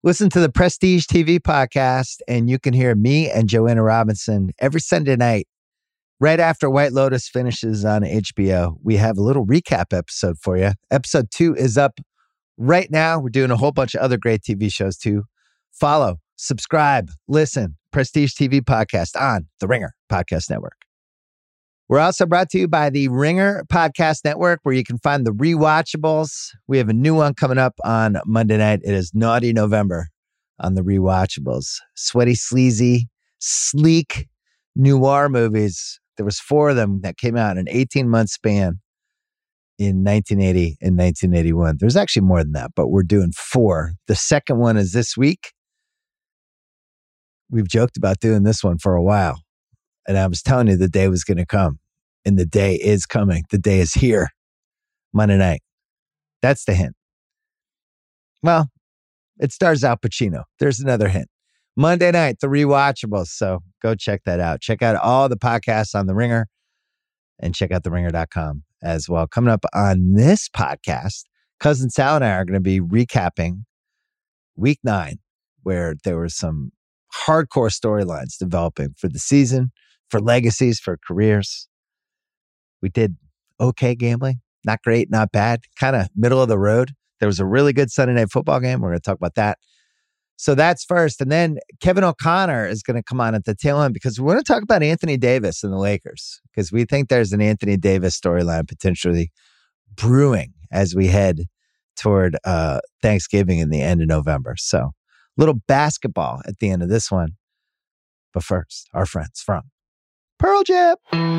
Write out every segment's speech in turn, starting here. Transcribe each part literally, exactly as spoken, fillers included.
Listen to the Prestige T V podcast, and you can hear me and Joanna Robinson every Sunday night, right after White Lotus finishes on H B O. We have a little recap episode for you. Episode two is up right now. We're doing a whole bunch of other great T V shows too. Follow, subscribe, listen. Prestige T V podcast on the Ringer Podcast Network. We're also brought to you by the Ringer Podcast Network, where you can find the rewatchables. We have a new one coming up on Monday night. It is Naughty November on the rewatchables. Sweaty, sleazy, sleek noir movies. There was four of them that came out in an eighteen-month span in nineteen eighty and nineteen eighty-one. There's actually more than that, but we're doing four. The second one is this week. We've joked about doing this one for a while. And I was telling you the day was going to come. And the day is coming. The day is here. Monday night. That's the hint. Well, it stars Al Pacino. There's another hint. Monday night, the rewatchables. So go check that out. Check out all the podcasts on The Ringer and check out the ringer dot com as well. Coming up on this podcast, Cousin Sal and I are going to be recapping week nine, where there were some hardcore storylines developing for the season, for legacies, for careers. We did okay gambling. Not great, not bad. Kind of middle of the road. There was a really good Sunday night football game. We're going to talk about that. So that's first. And then Kevin O'Connor is going to come on at the tail end because we want to talk about Anthony Davis and the Lakers, because we think there's an Anthony Davis storyline potentially brewing as we head toward uh, Thanksgiving in the end of November. So little basketball at the end of this one. But first, our friends from Pearl Jam.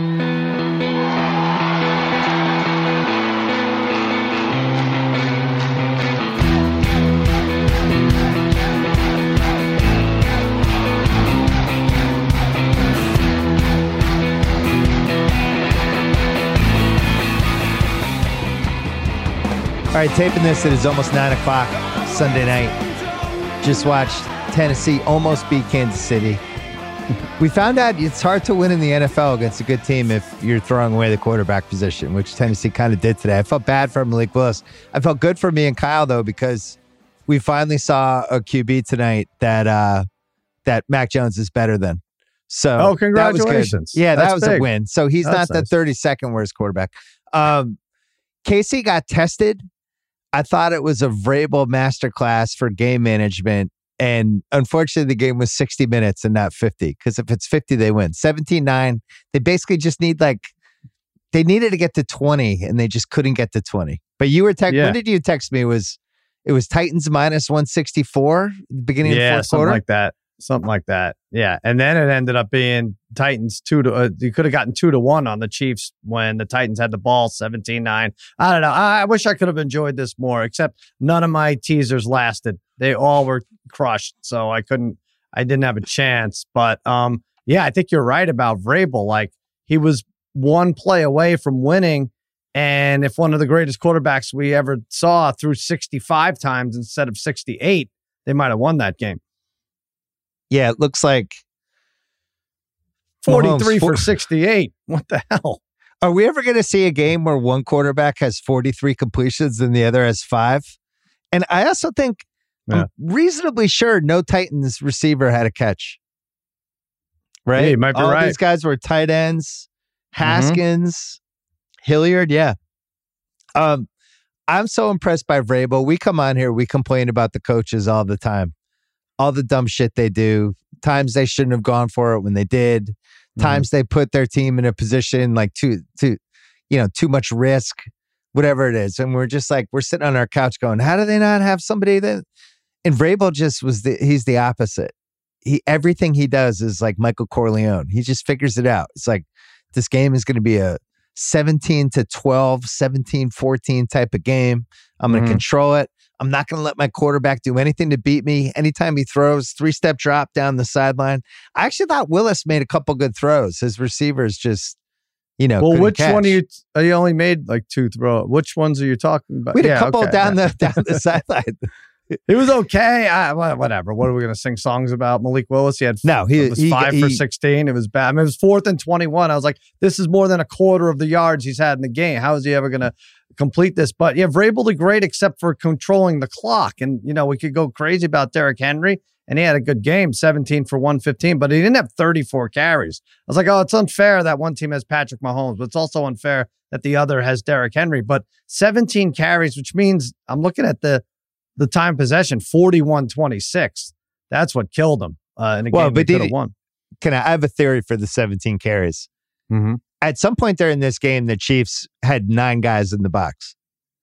All right, taping this, it is almost nine o'clock Sunday night. Just watched Tennessee almost beat Kansas City. We found out it's hard to win in the N F L against a good team if you're throwing away the quarterback position, which Tennessee kind of did today. I felt bad for Malik Willis. I felt good for me and Kyle, though, because we finally saw a Q B tonight that uh, that Mac Jones is better than. So oh, congratulations. That was good. Yeah, That's that was big. a win. So he's That's not nice. the thirty-second worst quarterback. Um, Casey got tested. I thought it was a Vrabel masterclass for game management. And unfortunately, the game was sixty minutes and not fifty. Because if it's fifty, they win. seventeen nine. They basically just need like, they needed to get to twenty and they just couldn't get to twenty. But you were texting, Yeah. when did you text me? It was, it was Titans minus one sixty-four, beginning yeah, of the fourth something quarter? like that. Something like that. Yeah. And then it ended up being Titans two to, uh, you could have gotten two to one on the Chiefs when the Titans had the ball seventeen nine. I don't know. I, I wish I could have enjoyed this more, except none of my teasers lasted. They all were crushed. So I couldn't, I didn't have a chance. But um, yeah, I think you're right about Vrabel. Like, he was one play away from winning. And if one of the greatest quarterbacks we ever saw threw sixty-five times instead of sixty-eight, they might have won that game. Yeah, it looks like forty-three Mahomes, for sixty-eight. What the hell? Are we ever going to see a game where one quarterback has forty-three completions and the other has five? And I also think, Yeah. I'm reasonably sure no Titans receiver had a catch. Right? Yeah, you might be All right. these guys were tight ends. Haskins, Hilliard, yeah. Um, I'm so impressed by Vrabel. We come on here, we complain about the coaches all the time. All the dumb shit they do. Times they shouldn't have gone for it when they did. Times mm-hmm. they put their team in a position like too, too, you know, too much risk, whatever it is. And we're just like, we're sitting on our couch going, how do they not have somebody that? And Vrabel just was the, he's the opposite. He, everything he does is like Michael Corleone. He just figures it out. It's like, this game is going to be a seventeen to twelve, seventeen fourteen type of game. I'm going to mm-hmm. control it. I'm not going to let my quarterback do anything to beat me. Anytime he throws, three-step drop down the sideline. I actually thought Willis made a couple good throws. His receivers just, you know, well, which catch. one are you? T- you only made like two throws. Which ones are you talking about? We had yeah, a couple okay, down yeah. the down the sideline. He was okay. I, whatever. What are we going to sing songs about? Malik Willis? He had no. He was he, five he, for sixteen. It was bad. I mean, it was fourth and twenty-one. I was like, this is more than a quarter of the yards he's had in the game. How is he ever going to complete this? But yeah, Vrabel did great except for controlling the clock. And you know, we could go crazy about Derrick Henry, and he had a good game, seventeen for one fifteen, but he didn't have thirty-four carries. I was like, oh, it's unfair that one team has Patrick Mahomes, but it's also unfair that the other has Derrick Henry. But seventeen carries, which means I'm looking at the the time possession, forty-one twenty-six. That's what killed him uh, in a well, game they could have won. Can I, I have a theory for the seventeen carries. Mm-hmm. At some point during this game, the Chiefs had nine guys in the box.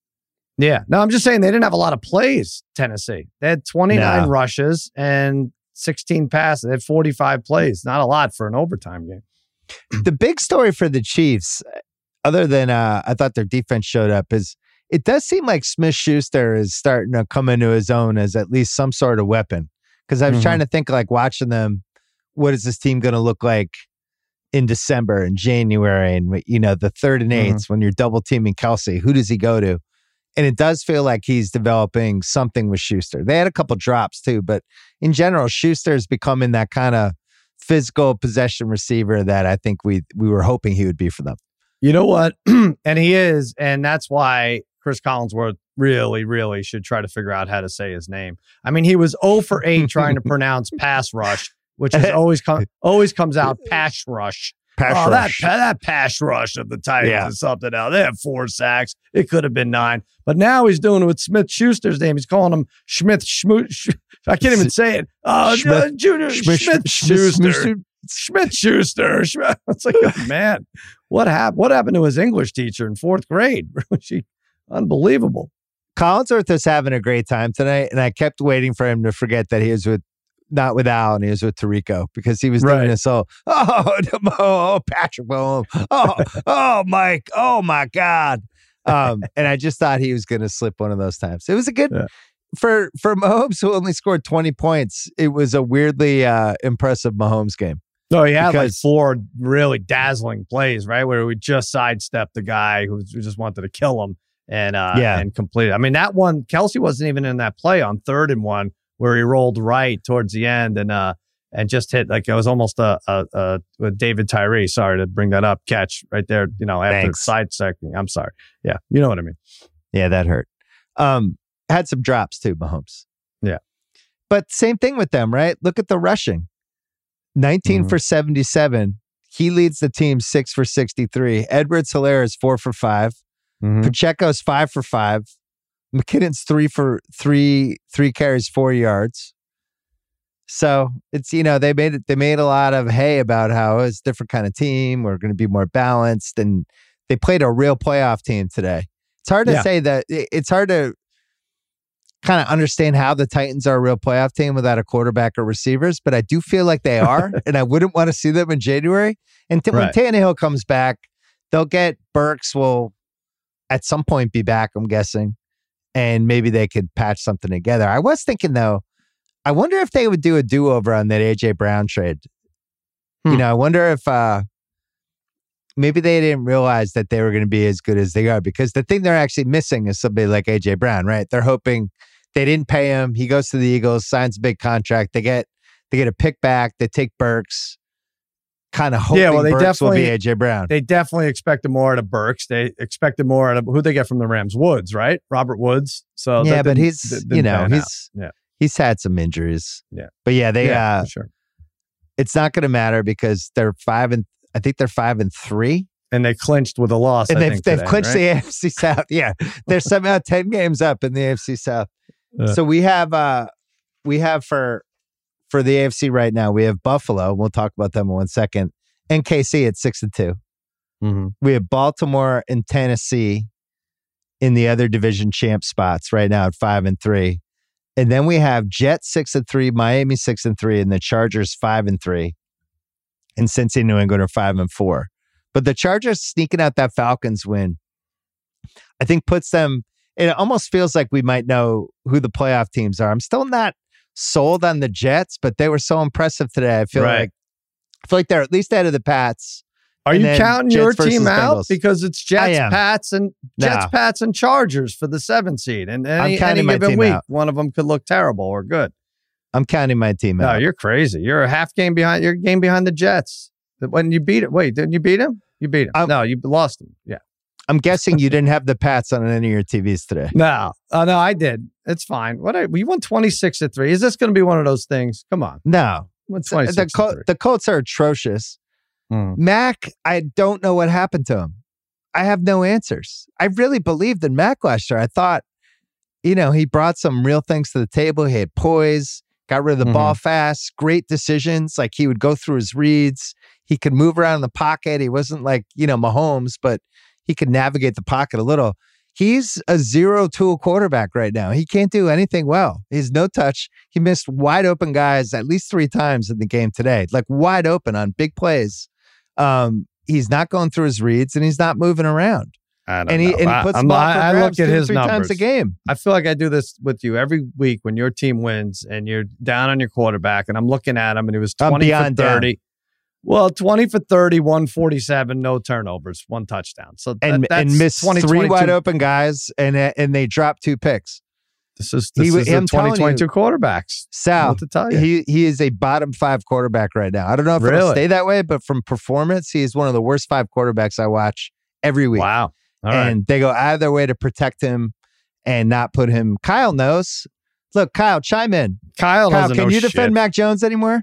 Yeah. No, I'm just saying they didn't have a lot of plays, Tennessee. They had twenty-nine no. rushes and sixteen passes. They had forty-five plays. Not a lot for an overtime game. The big story for the Chiefs, other than uh, I thought their defense showed up, is it does seem like Smith-Schuster is starting to come into his own as at least some sort of weapon. Because I was mm-hmm. trying to think, like, watching them, what is this team going to look like in December and January and, you know, the third and eights mm-hmm. when you're double teaming Kelsey? Who does he go to? And it does feel like he's developing something with Schuster. They had a couple drops too, but in general, Schuster's becoming that kind of physical possession receiver that I think we we were hoping he would be for them. You know what? And he is. And that's why Chris Collinsworth really, really should try to figure out how to say his name. I mean, he was zero for eight trying to pronounce pass rush, which is always com- always comes out pass rush. Pass oh, rush. That, that pass rush of the Titans yeah. is something else. They have four sacks. It could have been nine. But now he's doing it with Smith-Schuster's name. He's calling him Schmidt. Schmoot, Sch- I can't even say it. Uh, Schmidt, uh, Junior Schmidt-Schuster. Schmidt-Schuster. It's like, oh, man, what happened? What happened to his English teacher in fourth grade? She, unbelievable. Collinsworth was having a great time tonight, and I kept waiting for him to forget that he was with not with Al, and he was with Tirico, because he was right. doing this all, oh, oh, Patrick Mahomes, oh, oh, Mike, oh, my God. Um, and I just thought he was going to slip one of those times. It was a good, yeah. for for Mahomes, who only scored twenty points, it was a weirdly uh, impressive Mahomes game. No, he had because, like four really dazzling plays, right, where we just sidestepped the guy who, who just wanted to kill him and, uh, yeah. and complete it. I mean, that one, Kelsey wasn't even in that play on third and one, where he rolled right towards the end and uh and just hit, like, it was almost a a, a, a David Tyree, sorry to bring that up, catch right there, you know, after Thanks. side secting. I'm sorry. Yeah, you know what I mean. Yeah, that hurt. Um, had some drops too, Mahomes. Yeah. But same thing with them, right? Look at the rushing. nineteen mm-hmm. for seventy-seven. He leads the team six for sixty-three. Edwards-Helaire is four for five. Mm-hmm. Pacheco's five for five. McKinnon's three for three, three carries, four yards. So it's, you know, they made it, they made a lot of hay about how it's a different kind of team. We're going to be more balanced. And they played a real playoff team today. It's hard to yeah. say that it's hard to kind of understand how the Titans are a real playoff team without a quarterback or receivers, but I do feel like they are. And I wouldn't want to see them in January. And t- right. when Tannehill comes back, they'll get Burks will at some point be back, I'm guessing. And maybe they could patch something together. I was thinking, though, I wonder if they would do a do-over on that A J Brown trade. Hmm. You know, I wonder if uh, maybe they didn't realize that they were going to be as good as they are, because the thing they're actually missing is somebody like A J Brown, right? They're hoping they didn't pay him. He goes to the Eagles, signs a big contract. They get they get a pick back. They take Burks. Kind of hoping yeah, well, they Burks definitely, will be A J Brown. They definitely expected more out of Burks. They expected more out of who they get from the Rams. Woods, right? Robert Woods. So yeah, but he's you know he's yeah. he's had some injuries. Yeah, but yeah, they yeah, uh, for sure. It's not going to matter because they're five and I think they're five and three, and they clinched with a loss. And I they've think they've today, clinched right? the A F C South. Yeah, they're somehow ten games up in the A F C South. Uh, so we have uh we have for for the A F C right now we have Buffalo. We'll talk about them in one second. And K C at six and two. Mm-hmm. We have Baltimore and Tennessee in the other division champ spots right now at five and three. And then we have Jets six and three, Miami six and three, and the Chargers five and three. And Cincy, New England are five and four. But the Chargers sneaking out that Falcons win, I think puts them, it almost feels like we might know who the playoff teams are. I'm still not sold on the Jets, but they were so impressive today. I feel right. like I feel like they're at least ahead of the Pats, Are And you then counting Jets your versus team out? Bengals. Because it's I Jets, am. Pats, and Jets, No. Pats, and Chargers for the seventh seed. And any, I'm counting any my given team week, out. one of them could look terrible or good. I'm counting my team No, out. you're crazy. You're a half game behind. You're a game behind the Jets. When you beat it, wait, didn't you beat him? You beat him. Um, no, you lost him. Yeah. I'm guessing you didn't have the Pats on any of your T Vs today. No, oh no, I did. It's fine. What? I, we won twenty-six to three. Is this going to be one of those things? Come on. No. Won The, twenty-six Col- to three. the Colts are atrocious. Mm. Mac, I don't know what happened to him. I have no answers. I really believed in Mac last year. I thought, you know, he brought some real things to the table. He had poise, got rid of the Mhm. ball fast, great decisions. Like he would go through his reads. He could move around in the pocket. He wasn't like, you know, Mahomes, but he could navigate the pocket a little. He's a zero-tool quarterback right now. He can't do anything well. He's no touch. He missed wide open guys at least three times in the game today, like wide open on big plays. Um, he's not going through his reads and he's not moving around. I don't And he know. and he I- puts I'm- them up I, for I grabs look at two or his three numbers. times a game. I feel like I do this with you every week when your team wins and you're down on your quarterback, and I'm looking at him, and he was I'm twenty for beyond down. thirty. Well, twenty for thirty, one forty-seven, no turnovers, one touchdown. So that, And that's and missed twenty three twenty-two. wide open guys and and they dropped two picks. This is this He wa- is the I'm telling twenty twenty-two quarterbacks. Sal, What to tell you? he he is a bottom five quarterback right now. I don't know if it'll Really? stay that way, but from performance, he is one of the worst five quarterbacks I watch every week. Wow. All right. And they go out of their way to protect him and not put him. Kyle knows. Look, Kyle, chime in. Kyle, Kyle, doesn't can know you defend shit. Mac Jones anymore?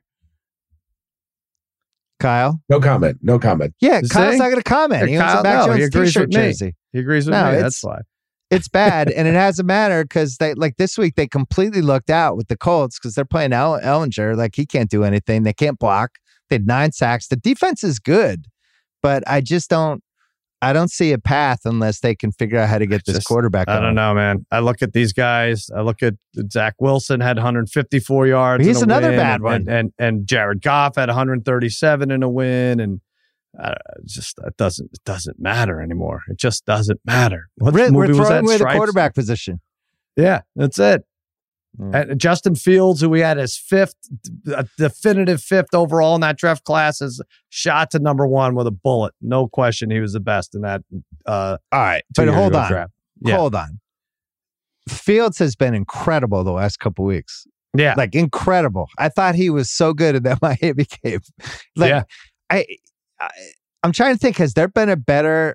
Kyle? No comment. No comment. Yeah, You Kyle's see? not going to comment. He owns Kyle, a Mac no, he Jones agrees t-shirt with me. jersey. He agrees with No, me. it's- That's why. It's bad, and it hasn't mattered because they like this week they completely looked out with the Colts because they're playing El- Ellinger. Like he can't do anything. They can't block. They had nine sacks. The defense is good, but I just don't. I don't see a path unless they can figure out how to get this Just- quarterback. I don't going. know, man. I look at these guys. I look at Zach Wilson had one hundred fifty-four yards. He's in a another win, bad and, one. And, and and Jared Goff had one hundred thirty-seven in a win, and uh, it's just it doesn't it doesn't matter anymore. It just doesn't matter. What We're, movie we're was throwing that? away the Stripes? quarterback position. Yeah, that's it. Mm. And Justin Fields, who we had as fifth, a definitive fifth overall in that draft class, is shot to number one with a bullet. No question, he was the best in that. Uh, All right, two but years hold ago on, draft. Yeah. hold on. Fields has been incredible the last couple weeks. Yeah, Like incredible. I thought he was so good in that Miami game. Like Yeah. I, I I'm trying to think, has there been a better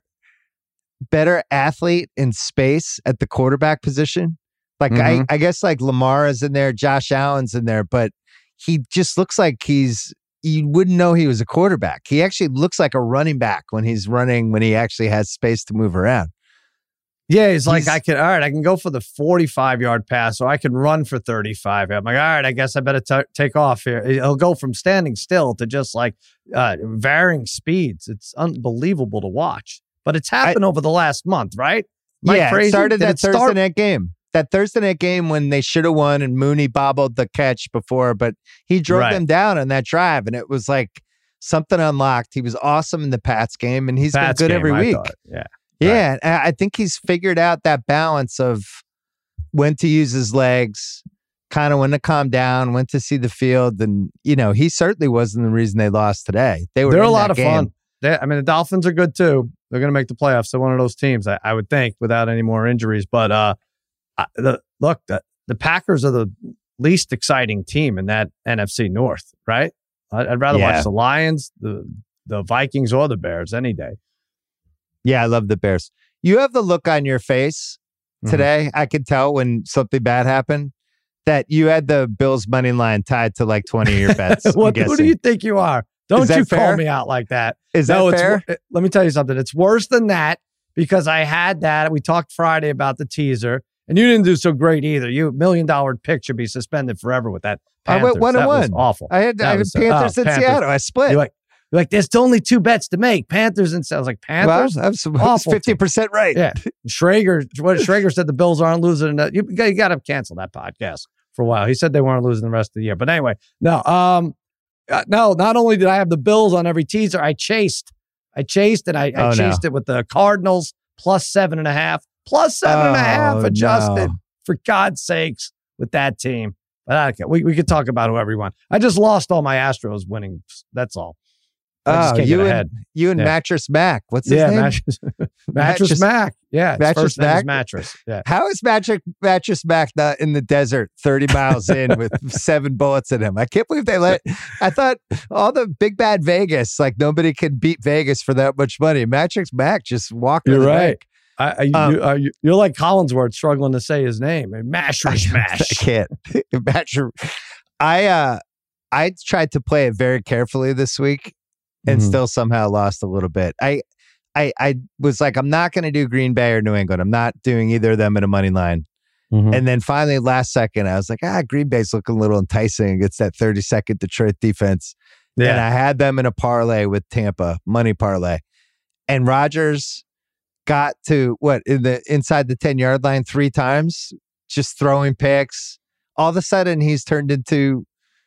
better athlete in space at the quarterback position? Like Mhm. I, I guess like Lamar is in there, Josh Allen's in there, but he just looks like he's you wouldn't know he was a quarterback. He actually looks like a running back when he's running, when he actually has space to move around. Yeah, he's like, He's- I can, all right, I can go for the forty-five yard pass, or I can run for thirty-five. I'm like, all right, I guess I better t- take off here. He'll go from standing still to just like uh, varying speeds. It's unbelievable to watch, but it's happened over the last month, right? Am I yeah, crazy? it started Did that it Thursday start- night game. That Thursday night game when they should have won and Mooney bobbled the catch before, but he drove Right. them down on that drive, and it was like something unlocked. He was awesome in the Pats game, and he's Pats been good game, every I week. thought. Yeah. Yeah, and I I think he's figured out that balance of when to use his legs, kind of when to calm down, when to see the field, and you know he certainly wasn't the reason they lost today. They were They're in a lot that of game. fun. They, I mean, the Dolphins are good too. They're going to make the playoffs. They're one of those teams, I, I would think, without any more injuries. But uh, I- the look, the, the Packers are the least exciting team in that N F C North, right? I'd, I'd rather Yeah. watch the Lions, the the Vikings, or the Bears any day. Yeah, I love the Bears. You have the look on your face Mhm. today. I could tell when something bad happened that you had the Bills money line tied to like twenty of your bets. I'm what, who do guessing. you think you are? Don't that you call fair? me out like that. Is no, that it's, fair? wor- let me tell you something. It's worse than that because I had that. We talked Friday about the teaser, and you didn't do so great either. You million dollar pick should be suspended forever with that. I went Panthers. one and That was one. Awful. I had, That I had was- Panthers oh, in Panthers. Seattle. I split. You're like, you're like, there's only two bets to make. Panthers and I was like, well, Panthers. I was, I was Awful fifty percent right. Yeah. Schrager, what Schrager said the Bills aren't losing. The, you, you got to cancel that podcast for a while. He said they weren't losing the rest of the year. But anyway, no, um, uh, no, not only did I have the Bills on every teaser, I chased. I chased and I, I Oh, no. chased it with the Cardinals plus seven and a half, plus seven and a half Oh, adjusted. no. For God's sakes, with that team. But I don't care. We, we could talk about whoever you want. I just lost all my Astros winning. That's all. I just Oh, can't you get and ahead. you and Yeah. Mattress Mac. What's his Yeah, name? mattress, mattress Mattress- Mac. Yeah, his Mattress first name is Mac? mattress. Yeah, How is Magic Mattress Mac not in the desert thirty miles in with seven bullets in him? I can't believe they let. I thought all the big bad Vegas, like nobody can beat Vegas for that much money. Mattress Mac just walked. You're in the right. bank. I, I, Um, you, are you, you're like Collinsworth struggling to say his name. Mattress I Mash. can't. Mattress. I uh, I tried to play it very carefully this week, and Mhm. still somehow lost a little bit. I. I, I was like, I'm not going to do Green Bay or New England. I'm not doing either of them in a money line. Mhm. And then finally, last second, I was like, ah, Green Bay's looking a little enticing against that thirty-second Detroit defense. And Yeah, I had them in a parlay with Tampa, money parlay. And Rodgers got to what, in the inside the ten-yard line three times, just throwing picks. All of a sudden, he's turned into,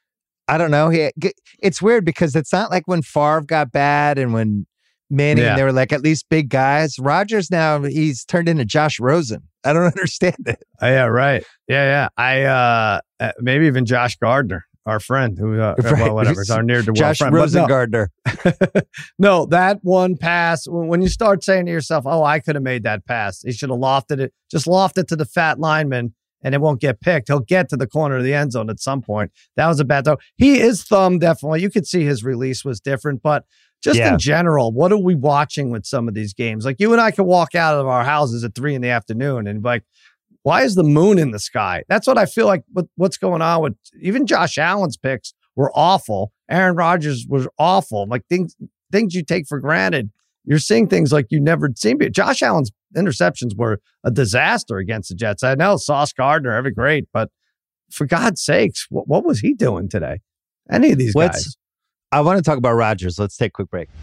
I don't know. He, it's weird because it's not like when Favre got bad and when Manning, Yeah. they were like at least big guys. Rodgers now, he's turned into Josh Rosen. I don't understand it. Oh, yeah, right. Yeah, yeah. I uh, uh, maybe even Josh Gardner, our friend, who uh, Right. well, whatever, it's our near to well Josh friend. But no, Rosengardner. no, that one pass. When when you start saying to yourself, "Oh, I could have made that pass," he should have lofted it. Just loft it to the fat lineman, and it won't get picked. He'll get to the corner of the end zone at some point. That was a bad throw. He his thumb definitely. You could see his release was different, but. Just Yeah. in general, what are we watching with some of these games? Like you and I could walk out of our houses at three in the afternoon and be like, why is the moon in the sky? That's what I feel like with what's going on with even Josh Allen's picks were awful. Aaron Rodgers was awful. Like things, things you take for granted. You're seeing things like you never seen. Josh Allen's interceptions were a disaster against the Jets. I know Sauce Gardner, every great, but for God's sakes, what, what was he doing today? Any of these Let's- guys? I want to talk about Rodgers. Let's take a quick break.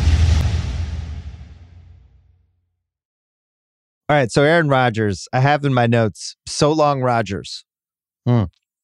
All right. So Aaron Rodgers, I have in my notes, so long Rodgers. Hmm.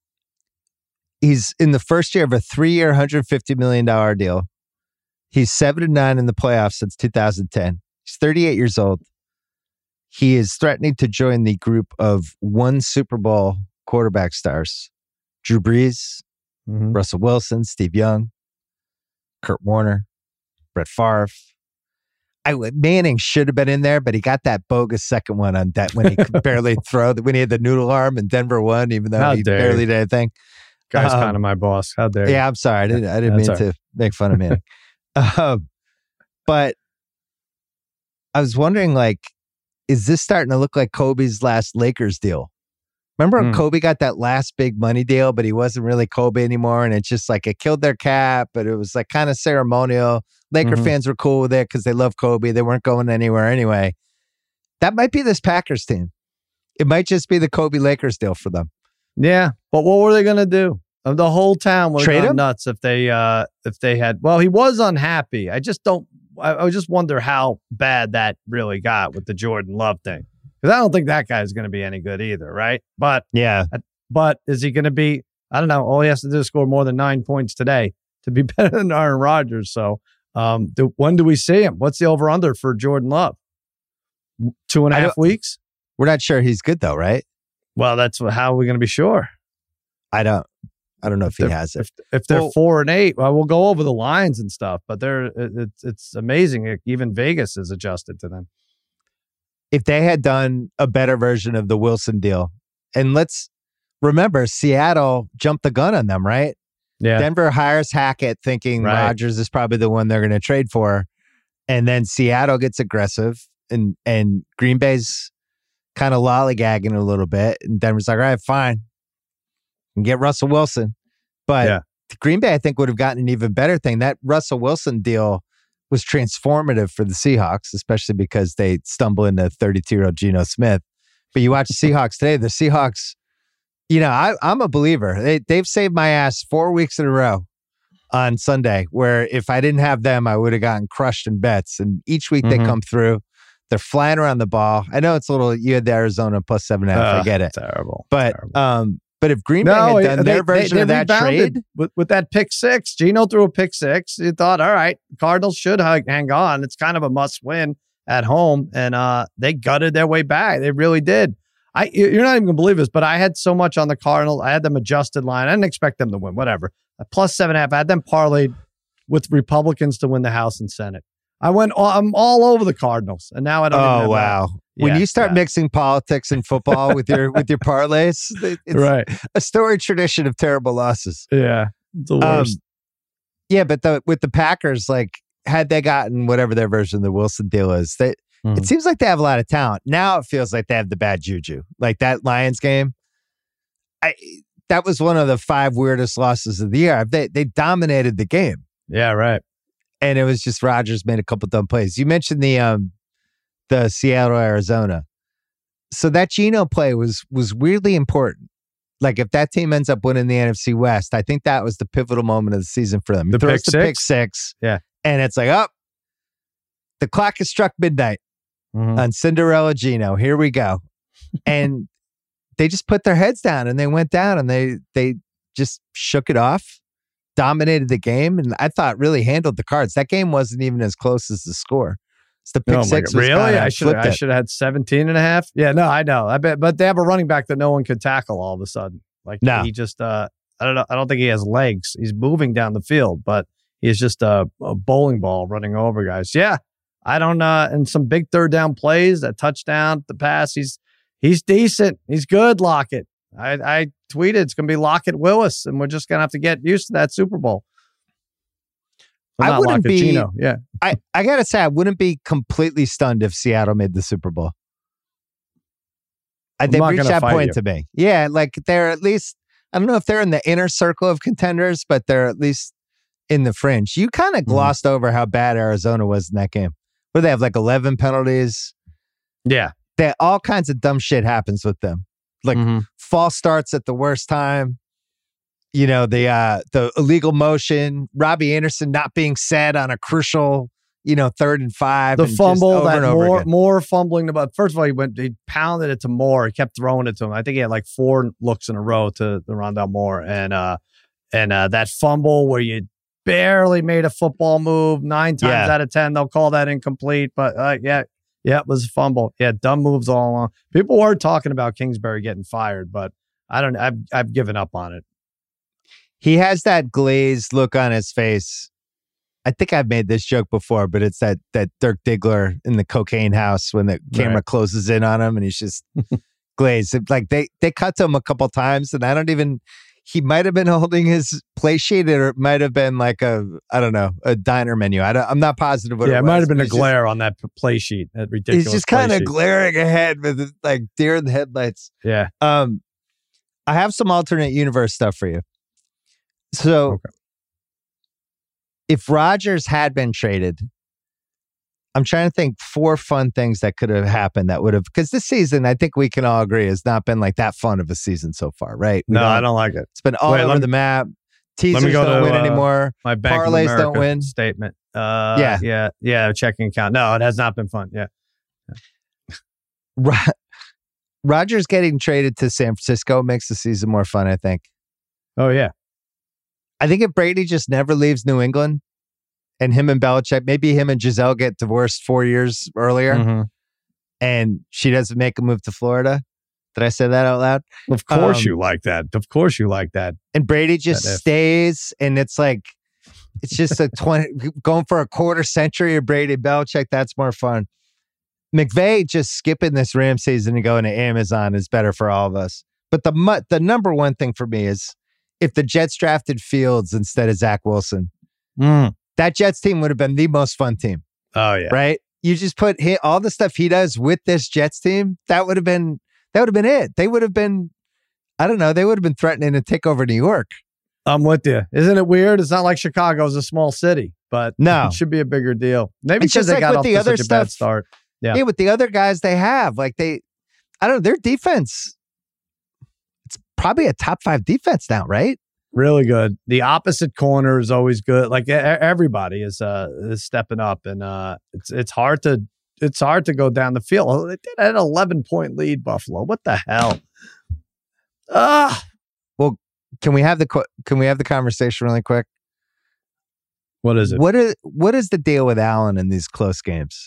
He's in the first year of a three-year, one hundred fifty million dollars deal. He's seven and nine in the playoffs since two thousand ten. He's thirty-eight years old. He is threatening to join the group of one Super Bowl quarterback stars: Drew Brees, Mhm. Russell Wilson, Steve Young, Kurt Warner, Brett Favre. I would- Manning should have been in there, but he got that bogus second one on that when he could barely throw. When he had the noodle arm and Denver won, even though How he dare barely you. did anything. Guy's Um, kind of my boss. How dare you? Yeah, I'm sorry. I didn't. I didn't That's mean all to make fun of Manning. um, but I was wondering, like, is this starting to look like Kobe's last Lakers deal? Remember when Hmm. Kobe got that last big money deal, but he wasn't really Kobe anymore, and it's just like it killed their cap, but it was like kind of ceremonial. Laker Mhm. fans were cool with it because they love Kobe. They weren't going anywhere anyway. That might be this Packers team. It might just be the Kobe Lakers deal for them. Yeah, but what were they going to do? Uh, The whole town would have Trade gone him? nuts if they uh, if they had. Well, he was unhappy. I just don't. I, I just wonder how bad that really got with the Jordan Love thing, because I don't think that guy is going to be any good either, right? But Yeah. but is he going to be? I don't know. All he has to do is score more than nine points today to be better than Aaron Rodgers. So, um, do, when do we see him? What's the over under for Jordan Love? Two and a I half don't- weeks. We're not sure he's good though, right? Well, that's what, how are we going to be sure? I don't. I don't know if he they're- has it. If, if they're Well- four and eight, well, we'll go over the lines and stuff. But they're it, it's it's amazing. Even Vegas is adjusted to them. If they had done a better version of the Wilson deal, and let's remember, Seattle jumped the gun on them, right? Yeah, Denver hires Hackett thinking Right. Rodgers is probably the one they're going to trade for. And then Seattle gets aggressive and, and Green Bay's kind of lollygagging a little bit. And Denver's like, all right, fine. And get Russell Wilson. But Yeah. Green Bay, I think, would have gotten an even better thing. That Russell Wilson deal was transformative for the Seahawks, especially because they stumble into thirty-two-year-old Geno Smith. But you watch the Seahawks today, the Seahawks, you know, I, I'm a believer. They, they've saved my ass four weeks in a row on Sunday, where if I didn't have them, I would have gotten crushed in bets. And each week Mhm. they come through. They're flying around the ball. I know it's a little, you had the Arizona plus seven and a half. I Ugh, get it. terrible. But terrible. um, but if Green Bay No, had done they- their they- version they of that rebounded trade, with, with that pick six. Geno threw a pick six. You thought, all right, Cardinals should hang, hang on. It's kind of a must win at home, and uh, they gutted their way back. They really did. I you're not even gonna believe this, but I had so much on the Cardinals. I had them adjusted line. I didn't expect them to win. Whatever. A plus seven and a half. I had them parlayed with Republicans to win the House and Senate. I went. All, I'm all over the Cardinals, and now I don't. Oh even wow! Yeah, when you start yeah. mixing politics and football with your with your parlays, it's right. a storied tradition of terrible losses. Yeah, it's the worst. Um, yeah, but the with the Packers, like, had they gotten whatever their version of the Wilson deal is, they mm. it seems like they have a lot of talent. Now it feels like they have the bad juju. Like that Lions game, I that was one of the five weirdest losses of the year. They they dominated the game. Yeah, right. And it was just Rodgers made a couple dumb plays. You mentioned the um the Seattle, Arizona. So that Geno play was was weirdly important. Like if that team ends up winning the N F C West, I think that was the pivotal moment of the season for them. He the throws pick the six? pick six. Yeah. And it's like, oh, the clock has struck midnight mm-hmm. on Cinderella Geno. Here we go. And they just put their heads down and they went down and they they just shook it off. Dominated the game, and I thought really handled the cards. That game wasn't even as close as the score. It's the pick oh six. Was really? I should I should have had seventeen and a half. Yeah, no, I know. I bet, but they have a running back that no one could tackle all of a sudden. Like no. he just, uh, I don't know. I don't think he has legs. He's moving down the field, but he's just a, a bowling ball running over guys. Yeah, I don't. Uh, and some big third down plays, that touchdown, the pass. He's he's decent. He's good. Lockett. I, I tweeted it's going to be Lockett Willis, and we're just going to have to get used to that Super Bowl. Well, I wouldn't be. Geno. Yeah, I, I got to say, I wouldn't be completely stunned if Seattle made the Super Bowl. I, they've reached that point you. to me. Yeah, like they're at least, I don't know if they're in the inner circle of contenders, but they're at least in the fringe. You kind of glossed mm-hmm. over how bad Arizona was in that game. Where they have like eleven penalties. Yeah. They, all kinds of dumb shit happens with them. Like mm-hmm. false starts at the worst time, you know, the uh, the illegal motion, Robbie Anderson not being set on a crucial, you know, third and five. The and fumble, that more, more fumbling about. First of all, he went, he pounded it to Moore. He kept throwing it to him. I think he had like four looks in a row to the Rondale Moore, and uh, and uh, that fumble where you barely made a football move nine times yeah. out of ten, they'll call that incomplete. But uh, yeah. Yeah, it was a fumble. Yeah, dumb moves all along. People were talking about Kingsbury getting fired, but I don't. I've I've given up on it. He has that glazed look on his face. I think I've made this joke before, but it's that that Dirk Diggler in the cocaine house when the camera right. closes in on him and he's just glazed. Like they they cut to him a couple times, and I don't even. He might have been holding his play sheet, or it might have been like a, I don't know, a diner menu. I don't, I'm not positive what yeah, it was. Yeah, it might have been a just, glare on that play sheet. That ridiculous. He's just kind of glaring ahead with like deer in the headlights. Yeah. Um, I have some alternate universe stuff for you. So, okay. If Rodgers had been traded, I'm trying to think four fun things that could have happened that would have, because this season, I think we can all agree, has not been like that fun of a season so far, right? We no, don't, I don't like it. It's been all Wait, over me, the map. Teasers don't to, win uh, anymore. My Bank Parlays of America don't win. Statement. Uh, yeah. Yeah. Yeah. Checking account. No, it has not been fun. Yeah. Ro- Rodgers getting traded to San Francisco makes the season more fun, I think. Oh, yeah. I think if Brady just never leaves New England, and him and Belichick, maybe him and Giselle get divorced four years earlier, mm-hmm. and she doesn't make a move to Florida. Did I say that out loud? Of course um, you like that. Of course you like that. And Brady just stays, and it's like, it's just a twenty, going for a quarter century of Brady Belichick. That's more fun. McVay just skipping this Ram season and going to Amazon is better for all of us. But the the number one thing for me is if the Jets drafted Fields instead of Zach Wilson. Mm. That Jets team would have been the most fun team. Oh, yeah. Right? You just put he, all the stuff he does with this Jets team, that would have been that would have been it. They would have been, I don't know, they would have been threatening to take over New York. I'm with you. Isn't it weird? It's not like Chicago's a small city, but no. It should be a bigger deal. Maybe it's because they like got off the to other such stuff, a bad start. Yeah. yeah, with the other guys they have, like they, I don't know, their defense, it's probably a top five defense now, right? Really good. The opposite corner is always good. Like everybody is uh is stepping up, and uh it's it's hard to it's hard to go down the field. They did an eleven point lead, Buffalo. What the hell? Ah. Well, can we have the can we have the conversation really quick? What is it? What is what is the deal with Allen in these close games?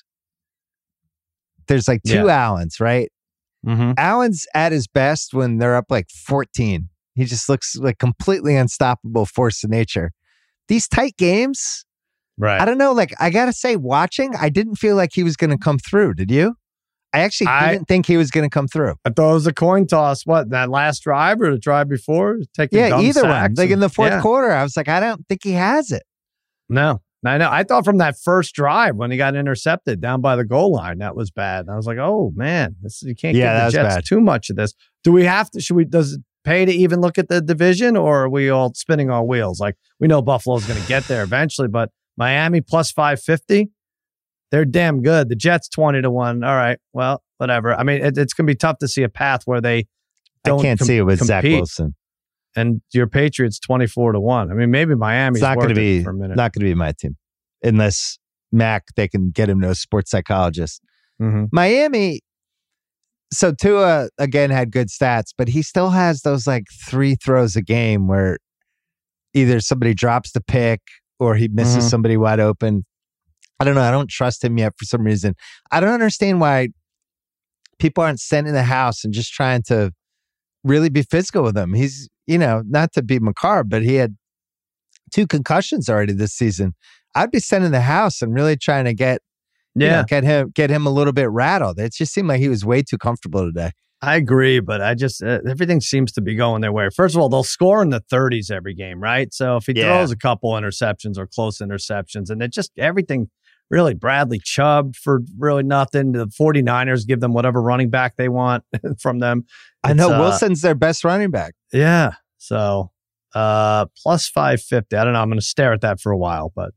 There's like two yeah. Allens, right? Mm-hmm. Allen's at his best when they're up like fourteen. He just looks like completely unstoppable force of nature. these tight games, right? I don't know. Like, I got to say, watching, I didn't feel like he was going to come through. Did you? I actually I, didn't think he was going to come through. I thought it was a coin toss. What, that last drive or the drive before? Taking yeah, either one. Like in the fourth yeah. quarter, I was like, I don't think he has it. No, I know. I thought from that first drive when he got intercepted down by the goal line, that was bad. And I was like, oh man, this, you can't yeah, give the Jets bad. too much of this. Do we have to? Should we? Does it pay to even look at the division, or are we all spinning our wheels? Like, we know Buffalo's going to get there eventually, but Miami plus five fifty, they're damn good. The Jets twenty to one. All right, well, whatever. I mean, it, it's going to be tough to see a path where they don't. I can't com- see it with compete. Zach Wilson. And your Patriots twenty-four to one. I mean, maybe Miami's it's not going to be for a minute. Not going to be my team unless Mac, they can get him to a sports psychologist. Mm-hmm. Miami. So Tua again had good stats, but he still has those like three throws a game where either somebody drops the pick or he misses mm-hmm. somebody wide open. I don't know. I don't trust him yet for some reason. I don't understand why people aren't sitting in the house and just trying to really be physical with him. He's, you know, not to be macabre, but he had two concussions already this season. I'd be sitting in the house and really trying to get, yeah, you know, get him, get him a little bit rattled. It just seemed like he was way too comfortable today. I agree, but I just, uh, everything seems to be going their way. First of all, they'll score in the thirties every game, right? So if he yeah. throws a couple interceptions or close interceptions, and it just, everything really, Bradley Chubb for really nothing. The 49ers give them whatever running back they want from them. It's, I know uh, Wilson's their best running back. Yeah. So uh, plus five fifty. I don't know. I'm going to stare at that for a while, but.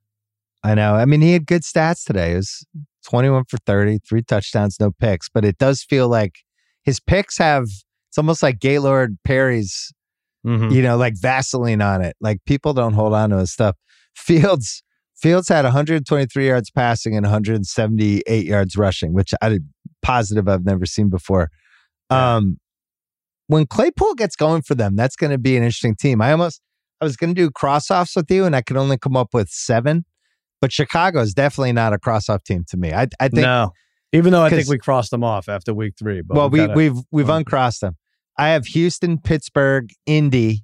I know. I mean, he had good stats today. It was twenty-one for thirty, three touchdowns, no picks. But it does feel like his picks have, it's almost like Gaylord Perry's, mm-hmm. you know, like Vaseline on it. Like people don't hold on to his stuff. Fields, Fields had one hundred twenty-three yards passing and one hundred seventy-eight yards rushing, which I'm positive I've never seen before. Yeah. Um, when Claypool gets going for them, that's going to be an interesting team. I almost, I was going to do cross-offs with you and I could only come up with seven. But Chicago is definitely not a cross-off team to me. I, I think no, even though I think we crossed them off after week three. But well, we we, gotta, we've we've um, uncrossed them. I have Houston, Pittsburgh, Indy.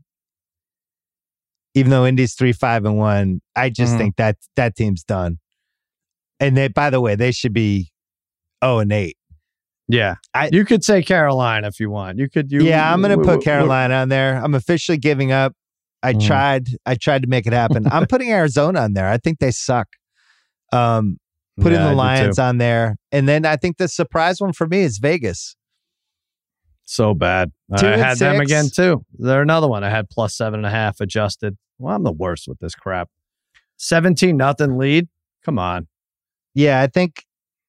Even though Indy's three five and one, I just mm-hmm. think that that team's done. And they, by the way, they should be zero and eight. Yeah, I, you could say Carolina if you want. You could. You, yeah, I'm going to put Carolina on there. I'm officially giving up. I mm. tried. I tried to make it happen. I'm putting Arizona on there. I think they suck. Um, putting yeah, the Lions on there, and then I think the surprise one for me is Vegas. So bad. Two I had six. them again too. They're another one. I had plus seven and a half adjusted. Well, I'm the worst with this crap. Seventeen nothing lead. Come on. Yeah, I think.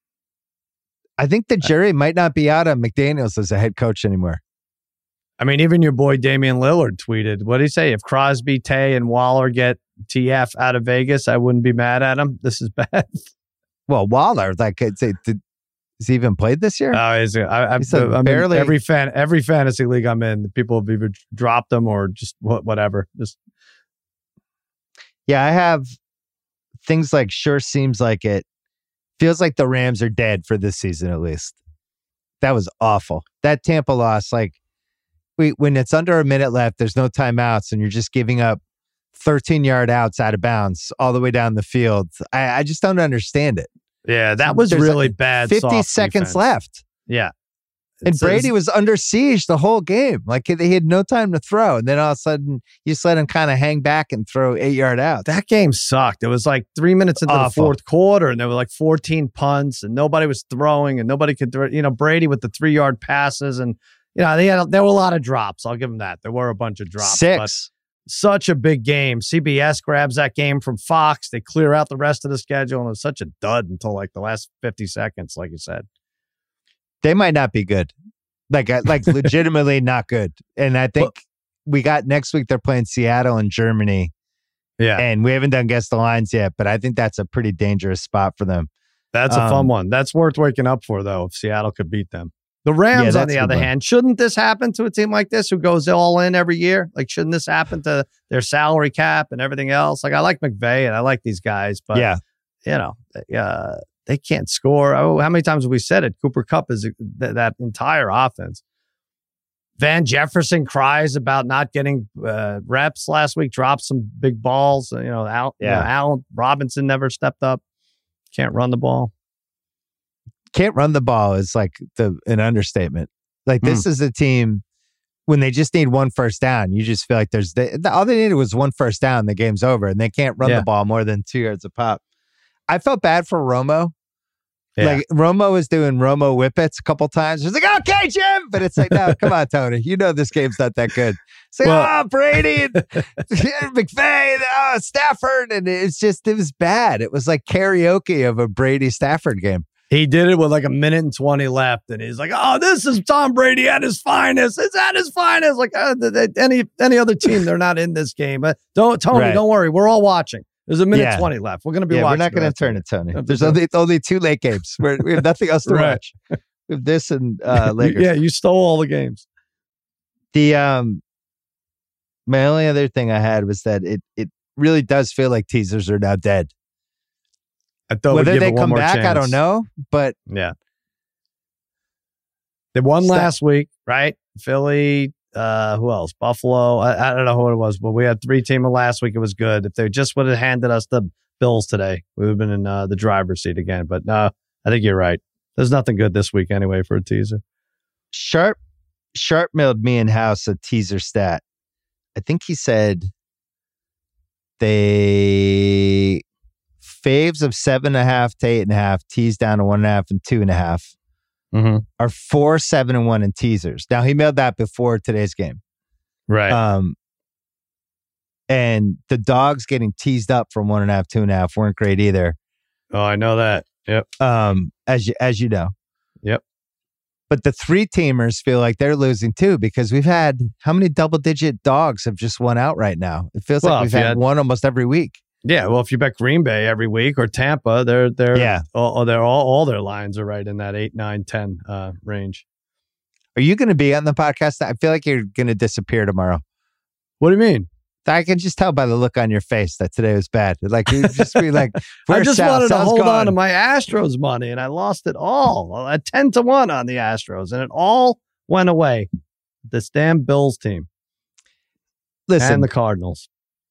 I think the jury might not be out on McDaniels as a head coach anymore. I mean, even your boy Damian Lillard tweeted, what did he say? If Crosby, Tay, and Waller get T F out of Vegas, I wouldn't be mad at him. This is bad. Well, Waller, like, did, did, has he even played this year? Oh, he's, I, I've, I'm barely. Every fan, every fantasy league I'm in, people have either dropped them or just whatever. Just yeah, I have things like sure seems like it. Feels like the Rams are dead for this season at least. That was awful. That Tampa loss, like. We, when it's under a minute left, there's no timeouts, and you're just giving up thirteen-yard outs out of bounds all the way down the field. I, I just don't understand it. Yeah, that was there's really like bad. fifty seconds defense. left. Yeah. And it's, Brady was under siege the whole game. Like, he had no time to throw. And then all of a sudden, you just let him kind of hang back and throw eight-yard outs. That game sucked. It was like three minutes into Awful. the fourth quarter, and there were like fourteen punts, and nobody was throwing, and nobody could throw. You know, Brady with the three-yard passes, and you know, they had, there were a lot of drops. I'll give them that. There were a bunch of drops. Six. But such a big game. C B S grabs that game from Fox. They clear out the rest of the schedule, and it was such a dud until like the last fifty seconds, like you said. They might not be good. Like, like legitimately not good. And I think but, we got next week, they're playing Seattle and Germany. Yeah. And we haven't done Guess the Lines yet, but I think that's a pretty dangerous spot for them. That's a um, fun one. That's worth waking up for, though, if Seattle could beat them. The Rams, yeah, on the other one. hand, shouldn't this happen to a team like this who goes all in every year? Like, shouldn't this happen to their salary cap and everything else? Like, I like McVay and I like these guys, but, yeah. you know, uh, they can't score. Oh, how many times have we said it? Cooper Kupp is th- that entire offense. Van Jefferson cries about not getting uh, reps last week, dropped some big balls. You know, Al, Yeah. you know, Allen Robinson never stepped up. Can't run the ball. Can't run the ball is like the an understatement. Like this Mm. is a team when they just need one first down. You just feel like there's they, all they needed was one first down. The game's over, and they can't run Yeah. the ball more than two yards a pop. I felt bad for Romo. Yeah. Like Romo was doing Romo whippets a couple times. He's like, "Okay, Jim," but it's like, "No, come on, Tony. You know this game's not that good." It's like, Well- "Oh, Brady and McVay, and, oh, Stafford," and it's just it was bad. It was like karaoke of a Brady Stafford game. He did it with like a minute and twenty left, and he's like, "Oh, this is Tom Brady at his finest. It's at his finest." Like uh, th- th- any any other team, they're not in this game. But don't, Tony, Right. don't worry. We're all watching. There's a minute Yeah. twenty left. We're going to be Yeah, watching. we're not the going rest to of turn it, Tony. Yeah, There's yeah. only only two late games. We're, we have nothing else to Right. watch. We have this and uh, Lakers. Yeah, you stole all the games. The um, my only other thing I had was that it it really does feel like teasers are now dead. I thought Whether we'd give they it one come more back, I chance. don't know. But Yeah. They won Stop. last week, right? Philly, uh, who else? Buffalo. I, I don't know who it was, but we had three team last week. It was good. If they just would have handed us the Bills today, we would have been in uh, the driver's seat again. But no, I think you're right. There's nothing good this week anyway for a teaser. Sharp Sharp mailed me in house a teaser stat. I think he said they faves of seven and a half to eight and a half, tease down to one and a half and two and a half. Mm-hmm. Are four, seven, and one in teasers. Now he mailed that before today's game. Right. Um, and the dogs getting teased up from one and a half, two and a half weren't great either. oh, I know that. Yep. Um, as you as you know. Yep. But the three teamers feel like they're losing too because we've had how many double digit dogs have just won out right now? It feels Well, like we've if you had, had- one almost every week. Yeah. Well, if you bet Green Bay every week or Tampa, they're they're Yeah. all, they're all all their lines are right in that eight, nine, ten uh, range. Are you going to be on the podcast? I feel like you're going to disappear tomorrow. What do you mean? I can just tell by the look on your face that today was bad. Like you just be like, I "Where's just Sal? wanted to Sal's hold gone." on to my Astros money, and I lost it all at ten to one on the Astros, and it all went away. This damn Bills team Listen, and the Cardinals.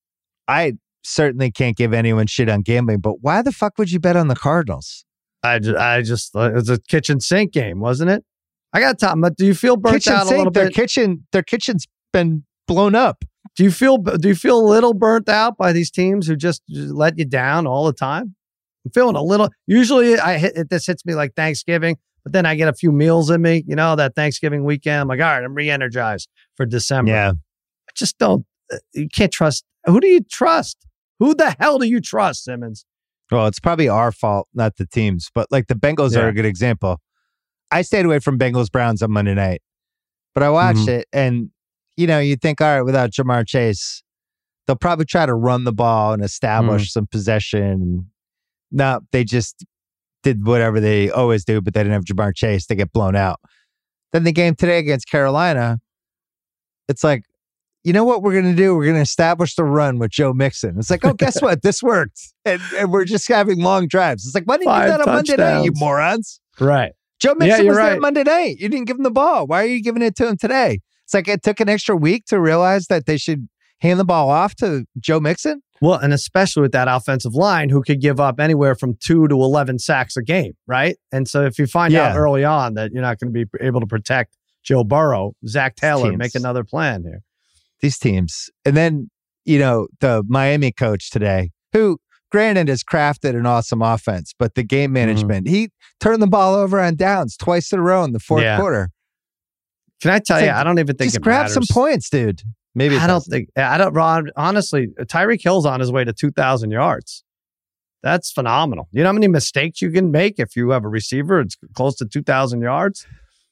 I certainly can't give anyone shit on gambling, but why the fuck would you bet on the Cardinals? I just, I just, it was a kitchen sink game, wasn't it? I got time, but do you feel burnt Kitchen out a sink, little their bit? kitchen, their kitchen's been blown up. Do you feel, do you feel a little burnt out by these teams who just, just let you down all the time? I'm feeling a little. Usually, I hit it, this hits me like Thanksgiving, but then I get a few meals in me. You know, that Thanksgiving weekend, I'm like, all right, I'm re-energized for December. Yeah. I just don't. uh, You can't trust. Who do you trust? Who the hell do you trust, Simmons? Well, it's probably our fault, not the teams. But like the Bengals Yeah. are a good example. I stayed away from Bengals Browns on Monday night, but I watched Mhm. it, and you know, you think, all right, without Jamar Chase, they'll probably try to run the ball and establish some possession. No, they just did whatever they always do, but they didn't have Jamar Chase. They get blown out. Then the game today against Carolina, it's like, you know what we're going to do? We're going to establish the run with Joe Mixon. It's like, oh, guess what? This worked. And, and we're just having long drives. It's like, why didn't you Five do that on Monday night, you touchdowns. morons? Right. Joe Yeah, Mixon you're was there right. Monday night. You didn't give him the ball. Why are you giving it to him today? It's like it took an extra week to realize that they should hand the ball off to Joe Mixon. Well, and especially with that offensive line who could give up anywhere from two to eleven sacks a game, right? And so if you find Yeah. out early on that you're not going to be able to protect Joe Burrow, Zach Taylor, Teams. make another plan here. These teams. And then, you know, the Miami coach today, who granted has crafted an awesome offense, but the game management, he turned the ball over on downs twice in a row in the fourth Yeah. quarter. Can I tell It's you, like, I don't even think Just it grab matters. some points, dude. Maybe it I don't doesn't. think, I don't, Ron, honestly, Tyreek Hill's on his way to two thousand yards. That's phenomenal. You know how many mistakes you can make if you have a receiver? It's close to two thousand yards.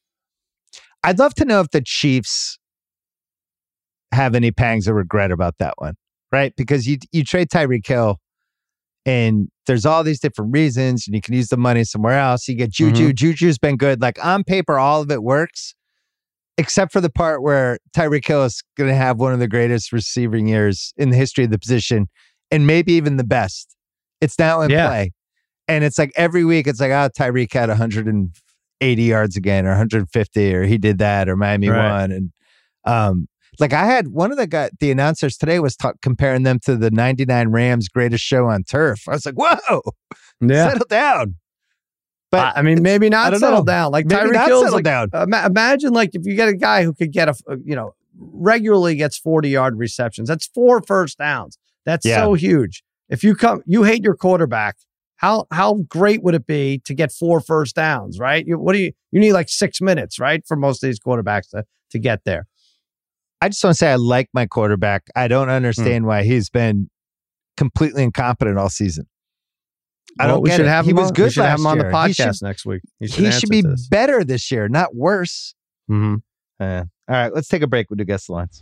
I'd love to know if the Chiefs have any pangs of regret about that one, right? Because you you trade Tyreek Hill, and there's all these different reasons, and you can use the money somewhere else. You get Juju. Juju's been good. Like on paper, all of it works, except for the part where Tyreek Hill is going to have one of the greatest receiving years in the history of the position, and maybe even the best. It's now in Yeah. play, and it's like every week, it's like, oh, Tyreek had one hundred eighty yards again, or one hundred fifty, or he did that, or Miami Right. won, and Um, like I had one of the guy, the announcers today was talk, comparing them to the ninety-nine Rams greatest show on turf. I was like, whoa, yeah. settle down. But I mean, maybe not settle know. down. Like maybe Tyreek Hill's like, down. Uh, imagine like if you get a guy who could get a, you know, regularly gets forty yard receptions. That's four first downs. That's yeah. so huge. If you come, you hate your quarterback. How how great would it be to get four first downs, right? You, what do you, you need like six minutes, right? For most of these quarterbacks to, to get there. I just want to say I like my quarterback. I don't understand mm. why he's been completely incompetent all season. I well, don't we get should it. have he him was on, good we should last have him on year. the podcast he should, next week. He should, he should be better this year, not worse. Mm-hmm. Uh, all right, let's take a break. We'll do Guess the Lines.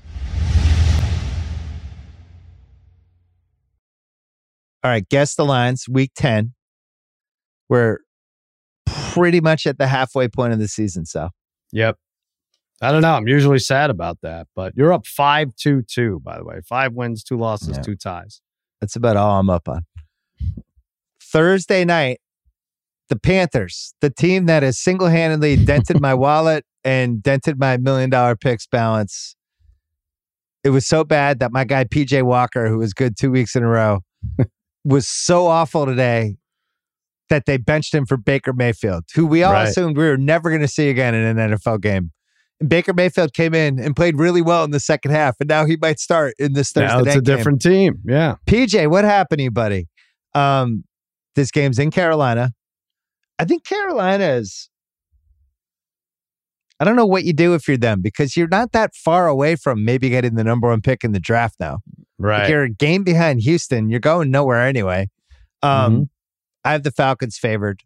All right, Guess the Lines, week ten. We're pretty much at the halfway point of the season, so. Yep. I don't know. I'm usually sad about that, but you're up five two two, by the way. Five wins, two losses, yeah. two ties. That's about all I'm up on. Thursday night, the Panthers, the team that has single-handedly dented my wallet and dented my million-dollar picks balance. It was so bad that my guy P J Walker, who was good two weeks in a row, was so awful today that they benched him for Baker Mayfield, who we all right. assumed we were never going to see again in an N F L game. And Baker Mayfield came in and played really well in the second half, and now he might start in this Thursday now it's night a game. Different team. Yeah. P J, what happened to you, buddy? Um, this game's in Carolina. I think Carolina is, I don't know what you do if you're them, because you're not that far away from maybe getting the number one pick in the draft now. Right. Like you're a game behind Houston. You're going nowhere anyway. Um, mm-hmm. I have the Falcons favored.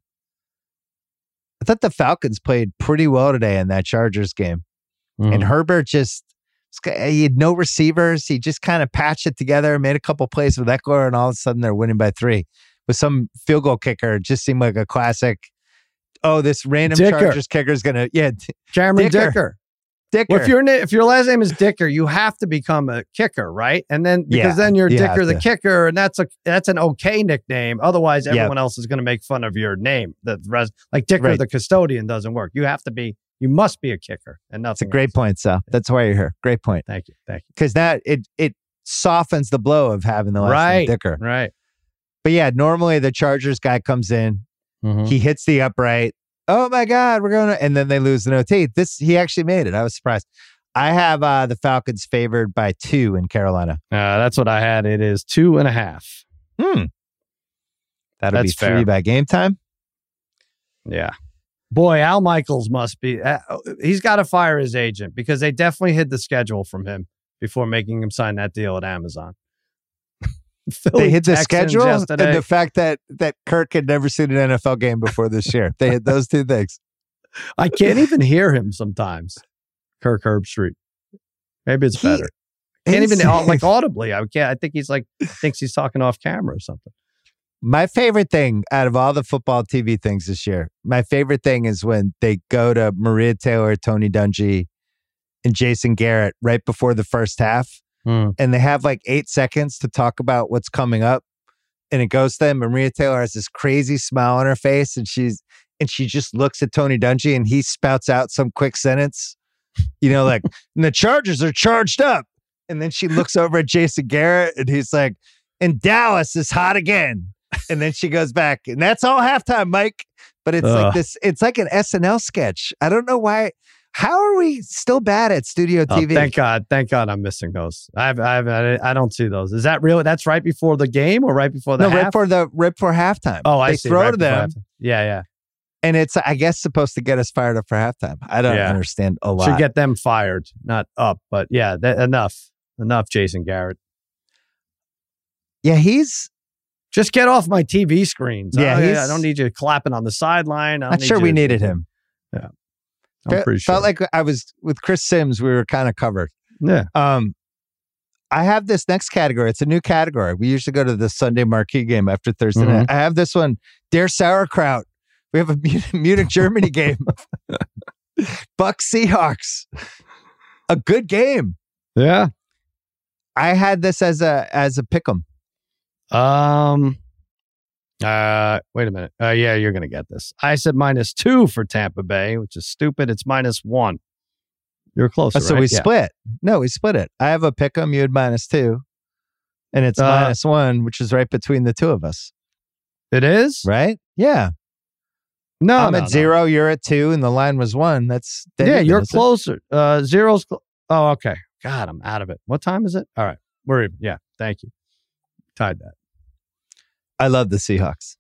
I thought the Falcons played pretty well today in that Chargers game. Mm. And Herbert just, he had no receivers. He just kind of patched it together, made a couple plays with Eckler, and all of a sudden they're winning by three. With some field goal kicker, it just seemed like a classic, oh, this random Dicker. Chargers kicker is going to, yeah. Cameron Dicker. Dicker. Dicker. Well, if, your, if your last name is Dicker, you have to become a kicker, right? And then, because yeah, then you're you Dicker the kicker, and that's a that's an okay nickname. Otherwise, everyone yep. else is going to make fun of your name. The res, Like Dicker right. the custodian doesn't work. You have to be, you must be a kicker and nothing. It's a great else. point, Sal. That's why you're here. Great point. Thank you. Thank you. Because that, it it softens the blow of having the last right. name Dicker. Right. But yeah, normally the Chargers guy comes in, mm-hmm. he hits the upright. Oh my God, we're going to, and then they lose the O T. This, he actually made it. I was surprised. I have uh, the Falcons favored by two in Carolina. Uh, that's what I had. It is two and a half. Hmm. That'll that's be three fair. by game time. Yeah. Boy, Al Michaels must be, uh, he's got to fire his agent, because they definitely hid the schedule from him before making him sign that deal at Amazon. They hid the schedule and the fact that, that Kirk had never seen an N F L game before this year. They hid those two things. I can't even hear him sometimes. Kirk Herbstreit. Maybe it's better. He, can't even like audibly. I can't. I think he's like thinks he's talking off camera or something. My favorite thing out of all the football T V things this year, my favorite thing is when they go to Maria Taylor, Tony Dungy, and Jason Garrett right before the first half, mm. and they have like eight seconds to talk about what's coming up, and it goes to them. And Maria Taylor has this crazy smile on her face, and she's and she just looks at Tony Dungy, and he spouts out some quick sentence. You know, like, and the Chargers are charged up. And then she looks over at Jason Garrett, and he's like, and Dallas is hot again. And then she goes back, and that's all halftime, Mike. But it's Ugh. like this, it's like an S N L sketch. I don't know why. How are we still bad at studio T V? Oh, thank God. Thank God I'm missing those. I've, I've, I don't see those. Is that real? That's right before the game or right before the no, half? right before the, right before halftime. Oh, I they see. throw right to them. Yeah, yeah. And it's, I guess, supposed to get us fired up for halftime. I don't yeah. understand a lot. Should get them fired, not up. But yeah, th- enough. Enough, Jason Garrett. Yeah, he's... Just get off my T V screens. Yeah, I, he's, I don't need you clapping on the sideline. I'm sure we needed him. Yeah. I'm pretty sure. Felt like I was, with Chris Sims, we were kind of covered. Yeah. Um, I have this next category. It's a new category. We usually go to the Sunday marquee game after Thursday mm-hmm. night. I have this one, Dare Sauerkraut. We have a Munich, Germany game. Bucks Seahawks. A good game. Yeah. I had this as a as a pick'em. Um. Uh. Wait a minute. Uh. Yeah, you're gonna get this. I said minus two for Tampa Bay, which is stupid. It's minus one. You're closer, Oh, so right? we Yeah. split. No, we split it. I have a pick 'em, you had minus two. And it's Uh, minus one, which is right between the two of us. It is? Right? Yeah. No, I'm no, at no. zero, you're at two, and the line was one. That's dead Yeah, even, you're isn't it? closer. Uh, zero's. Cl- oh, okay. God, I'm out of it. What time is it? All right. We're even. Yeah. Thank you. Tied that. I love the Seahawks.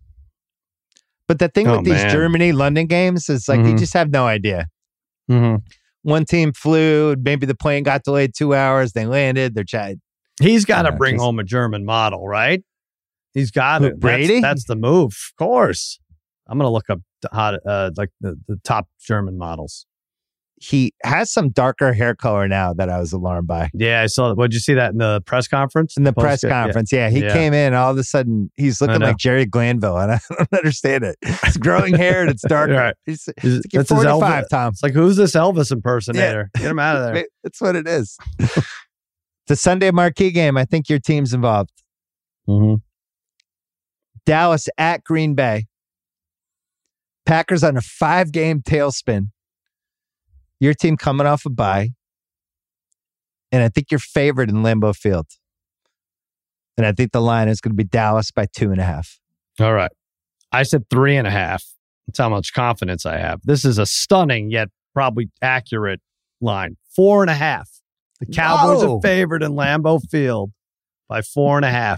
But the thing Oh, with these man. Germany London games is like you Mhm. just have no idea. Mm-hmm. One team flew, maybe the plane got delayed two hours, they landed, they're chatting. He's got to Yeah, bring just- home a German model, right? He's got Who, to. Brady? That's, that's the move. Of course. I'm gonna look up the hot, uh, like the, the top German models. He has some darker hair color now that I was alarmed by. Yeah, I saw. What did you see that in the press conference? In the Post- press yeah. conference, yeah, he Yeah. came in. All of a sudden, he's looking know. like Jerry Glanville, and I don't understand it. It's growing hair and it's darker. Right. He's, He's- it's like you're that's his Elvis- forty-five, Tom. It's like, who's this Elvis impersonator? Get him out of there. That's what it is. The Sunday marquee game. I think your team's involved. Mm-hmm. Dallas at Green Bay. Packers on a five-game tailspin. Your team coming off a bye. And I think you're favored in Lambeau Field. And I think the line is going to be Dallas by two and a half. All right. I said three and a half. That's how much confidence I have. This is a stunning yet probably accurate line. Four and a half. The Cowboys Whoa. are favored in Lambeau Field by four and a half.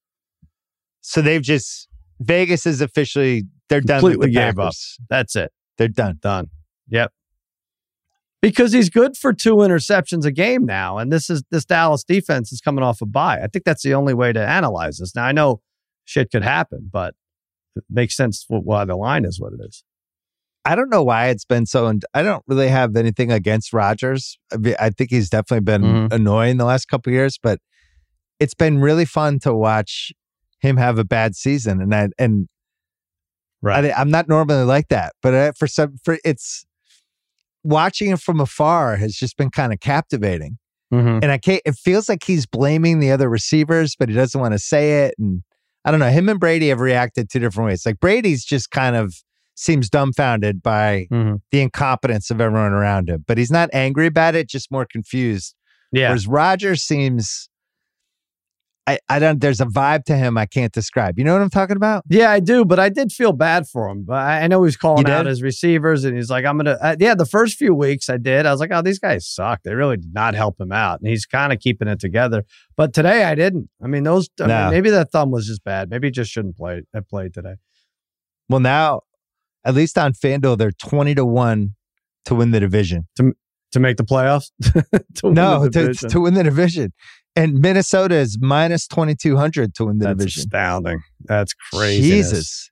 So they've just, Vegas is officially, they're done with Completely the gave Packers. up. That's it. They're done. Done. Yep. Because he's good for two interceptions a game now. And this is this Dallas defense is coming off a bye. I think that's the only way to analyze this. Now, I know shit could happen, but it makes sense for why the line is what it is. I don't know why it's been so. I don't really have anything against Rodgers. I, mean, I think he's definitely been Mhm. annoying the last couple of years, but it's been really fun to watch him have a bad season. And I and Right. I, I'm not normally like that, but I, for some, for it's watching him from afar has just been kind of captivating. Mm-hmm. And I can't. It feels like he's blaming the other receivers, but he doesn't want to say it. And I don't know. Him and Brady have reacted two different ways. Like Brady's just kind of seems dumbfounded by Mm-hmm. the incompetence of everyone around him, but he's not angry about it, just more confused. Yeah. Whereas Rodgers seems, I, I don't, there's a vibe to him I can't describe. You know what I'm talking about? Yeah, I do, but I did feel bad for him. But I I know he's calling You out did? his receivers, and he's like, "I'm gonna." Uh, yeah, the first few weeks I did. I was like, "Oh, these guys suck. They really did not help him out." And he's kind of keeping it together. But today I didn't. I mean, those. I No. mean, maybe that thumb was just bad. Maybe he just shouldn't play. Have played today. Well, now, at least on FanDuel, they're twenty to one to win the division. To make the playoffs? to win No, the to, division. to win the division. And Minnesota is minus twenty-two hundred to win the That's division. astounding. That's crazy. Jesus.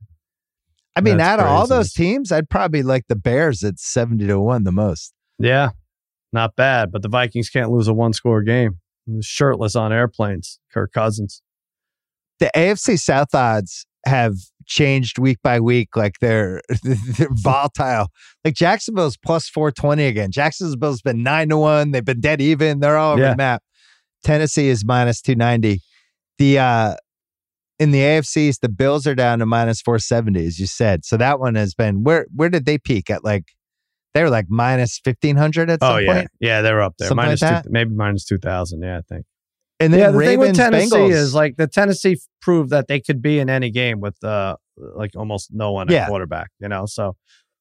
I mean, That's out of all those craziness. teams, I'd probably like the Bears at seventy to one the most. Yeah, not bad. But the Vikings can't lose a one-score game. Shirtless on airplanes. Kirk Cousins. The A F C South odds have changed week by week. Like they're, they're volatile. Like Jacksonville's plus four twenty again. Jacksonville's been nine to one. They've been dead even. They're all over Yeah. the map. Tennessee is minus two ninety. The uh, in the A F C East, the Bills are down to minus four seventy, as you said. So that one has been where where did they peak at? Like they were like minus fifteen hundred at some Oh, yeah. point. Yeah, they're up there. Something Minus like that? two, maybe minus two thousand. Yeah, I think. And then Yeah, the thing with Ravens Tennessee Bengals is like the Tennessee proved that they could be in any game with uh like almost no one at Yeah. quarterback, you know. So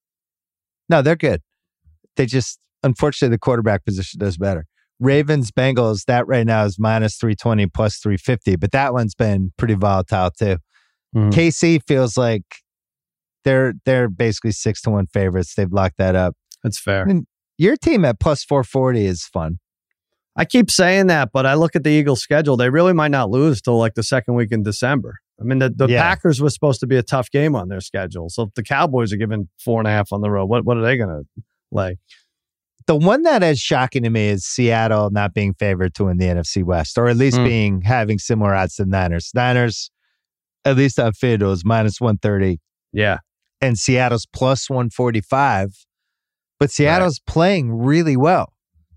no, they're good. They just unfortunately the quarterback position does better. Ravens Bengals, that right now is minus three twenty plus three fifty, but that one's been pretty volatile too. Mhm. K C feels like they're they're basically six to one favorites. They've locked that up. that's fair. I mean, your team at plus four forty is fun. I keep saying that, but I look at the Eagles' schedule. They really might not lose till like the second week in December. I mean, the, the Yeah. Packers was supposed to be a tough game on their schedule. So if the Cowboys are given four and a half on the road, what what are they going to lay? The one that is shocking to me is Seattle not being favored to win the N F C West, or at least Mm. being having similar odds to the Niners. Niners, at least on FanDuel, is minus one thirty. Yeah. And Seattle's plus one forty-five. But Seattle's playing really well.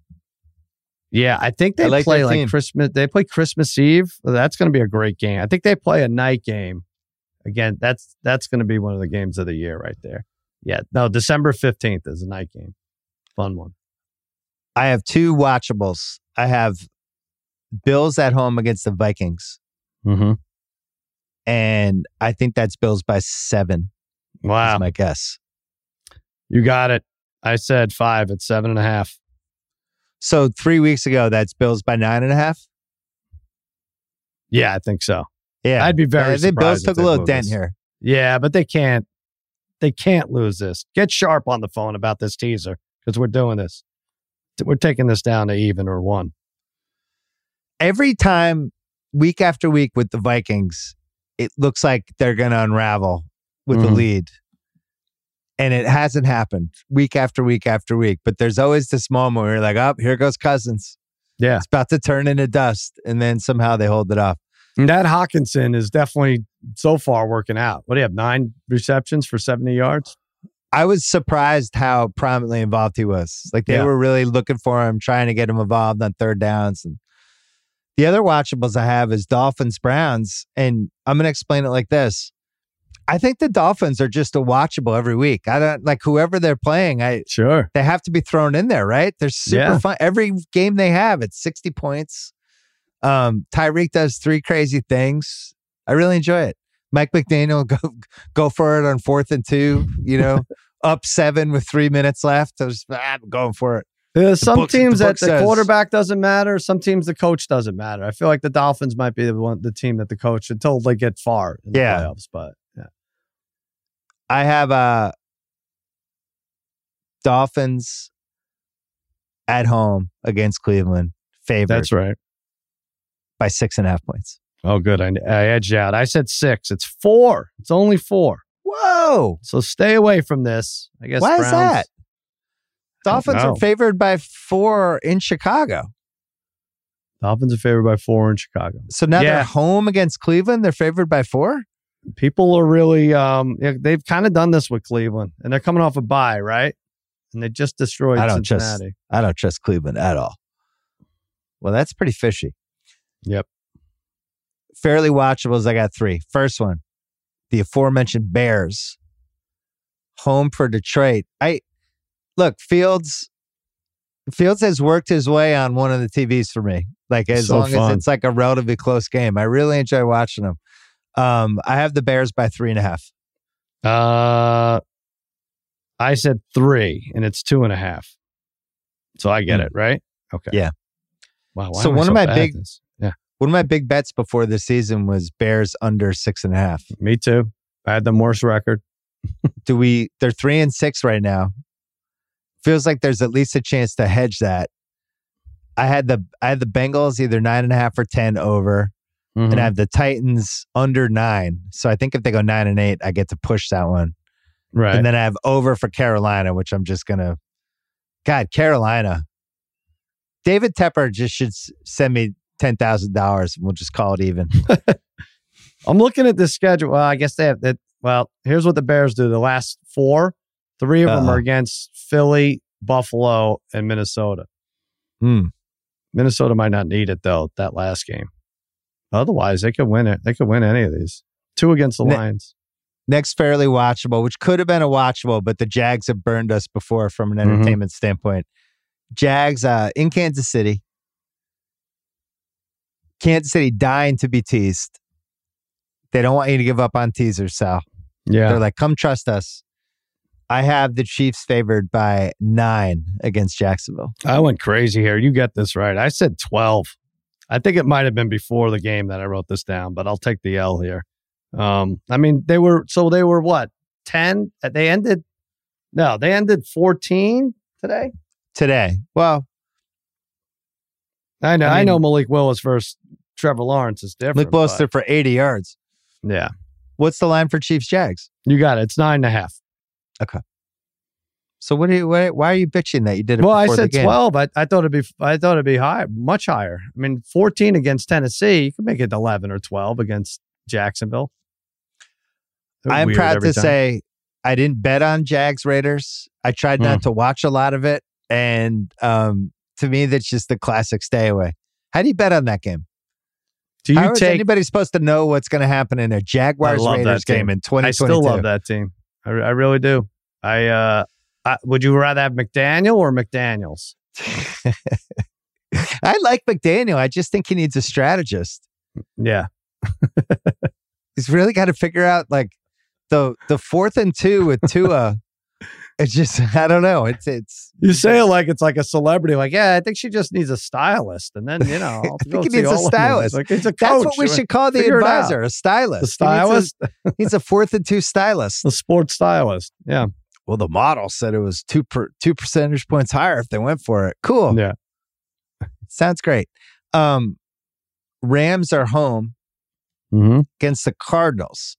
Yeah, I think they I like play their like team. Christmas. They play Christmas Eve. That's going to be a great game. I think they play a night game. Again, that's that's going to be one of the games of the year right there. Yeah, no, December fifteenth is a night game. Fun one. I have two watchables. I have Bills at home against the Vikings. Mm-hmm. And I think that's Bills by seven. Wow. Is my guess. You got it. I said five. It's seven and a half. So three weeks ago, that's Bills by nine and a half? Yeah, I think so. Yeah. I'd be very I think Bills surprised took if a they little lose dent this. here. Yeah, but they can't. They can't lose this. Get Sharp on the phone about this teaser because we're doing this. We're taking this down to even or one. Every time, week after week with the Vikings, it looks like they're going to unravel with Mhm. the lead. And it hasn't happened week after week after week. But there's always this moment where you're like, oh, here goes Cousins. Yeah. It's about to turn into dust. And then somehow they hold it off. And that Hawkinson is definitely so far working out. What do you have? Nine receptions for seventy yards? I was surprised how prominently involved he was. Like they Yeah. were really looking for him, trying to get him involved on third downs. And the other watchables I have is Dolphins Browns. And I'm going to explain it like this. I think the Dolphins are just a watchable every week. I don't like whoever they're playing. I Sure. They have to be thrown in there, right? They're super Yeah. fun. Every game they have, it's sixty points. Um, Tyreek does three crazy things. I really enjoy it. Mike McDaniel go go for it on fourth and two. You know, up seven with three minutes left. I was ah, I'm going for it. Uh, some book- teams the that book the says- quarterback doesn't matter. Some teams the coach doesn't matter. I feel like the Dolphins might be the one, the team that the coach until they get far in the Yeah. playoffs. But yeah, I have uh Dolphins at home against Cleveland, favored that's right. by six and a half points. Oh, good. I, I edged out. I said six. It's four. It's only four. Whoa! So stay away from this. I guess. Why is Browns, that? Dolphins know. are favored by four in Chicago. Dolphins are favored by four in Chicago. So now Yeah. they're home against Cleveland. They're favored by four. People are really, um, yeah, they've kind of done this with Cleveland, and they're coming off a bye, right? And they just destroyed I don't trust. Cincinnati. I don't trust Cleveland at all. Well, that's pretty fishy. Yep. Fairly watchables. I got three. First one, the aforementioned Bears, home for Detroit. I look Fields. Fields has worked his way on one of the T Vs for me. Like as So long fun. as it's like a relatively close game, I really enjoy watching them. Um, I have the Bears by three and a half. Uh, I said three, and it's two and a half. So I get Hmm. it, right? Okay. Yeah. Wow. why So am I one of my bad at big- this? Yeah. One of my big bets before this season was Bears under six and a half. Me too. I had the worst record. Do we? They're three and six right now. Feels like there's at least a chance to hedge that. I had the I had the Bengals either nine and a half or ten over, Mhm. and I have the Titans under nine. So I think if they go nine and eight, I get to push that one. right. And then I have over for Carolina, which I'm just gonna. God, Carolina. David Tepper just should s- send me ten thousand dollars, and we'll just call it even. I'm looking at this schedule. Well, I guess they have that. Well, here's what the Bears do. The last four, three of them Uh-oh. are against Philly, Buffalo, and Minnesota. Hmm. Minnesota might not need it though. That last game. Otherwise, they could win it. They could win any of these. Two against the Ne- Lions. Next, fairly watchable, which could have been a watchable, but the Jags have burned us before from an Mhm. entertainment standpoint. Jags uh, in Kansas City. Kansas City dying to be teased. They don't want you to give up on teasers, Sal. Yeah. They're like, come trust us. I have the Chiefs favored by nine against Jacksonville. I went crazy here. You get this right. I said twelve. I think it might have been before the game that I wrote this down, but I'll take the L here. Um, I mean, they were, so they were what? ten? They ended, no, they ended fourteen today. Today. Well, I know, I I, know mean- Malik Willis versus Trevor Lawrence is different. Luke Bolster for eighty yards. but- Yeah, What's the line for Chiefs Jags? you got it. It's nine and a half. So what do you? Why, why are you bitching that you did it? Well, I before the said game? twelve. I, I thought it'd be, I thought it'd be high, much higher. I mean, fourteen against Tennessee, you could make it eleven or twelve against Jacksonville. They're I'm weird proud every to time. say I didn't bet on Jags Raiders. I tried Hmm. not to watch a lot of it, and um, to me, that's just the classic stay away. How do you bet on that game? Do you How is take? anybody supposed to know what's going to happen in a Jaguars love that Raiders team. game in twenty I twenty-two? still love that team. I, I really do. I, uh, I would you rather have McDaniel or McDaniels? I like McDaniel. I just think he needs a strategist. Yeah. He's really got to figure out like the the fourth and two with Tua. It's just, I don't know. It's, it's, you say it like it's like a celebrity. Like, yeah, I think she just needs a stylist. And then, you know, I'll I go think he see needs a all of them. stylist. Like, it's a That's coach. what we I mean, should call the figure it advisor, out. a stylist. The stylist? He needs a, he's a fourth and two stylist. The sports stylist. Yeah. Well, the model said it was two per, two percentage points higher if they went for it. Cool. Yeah. Sounds great. Um, Rams are home Mm-hmm. against the Cardinals.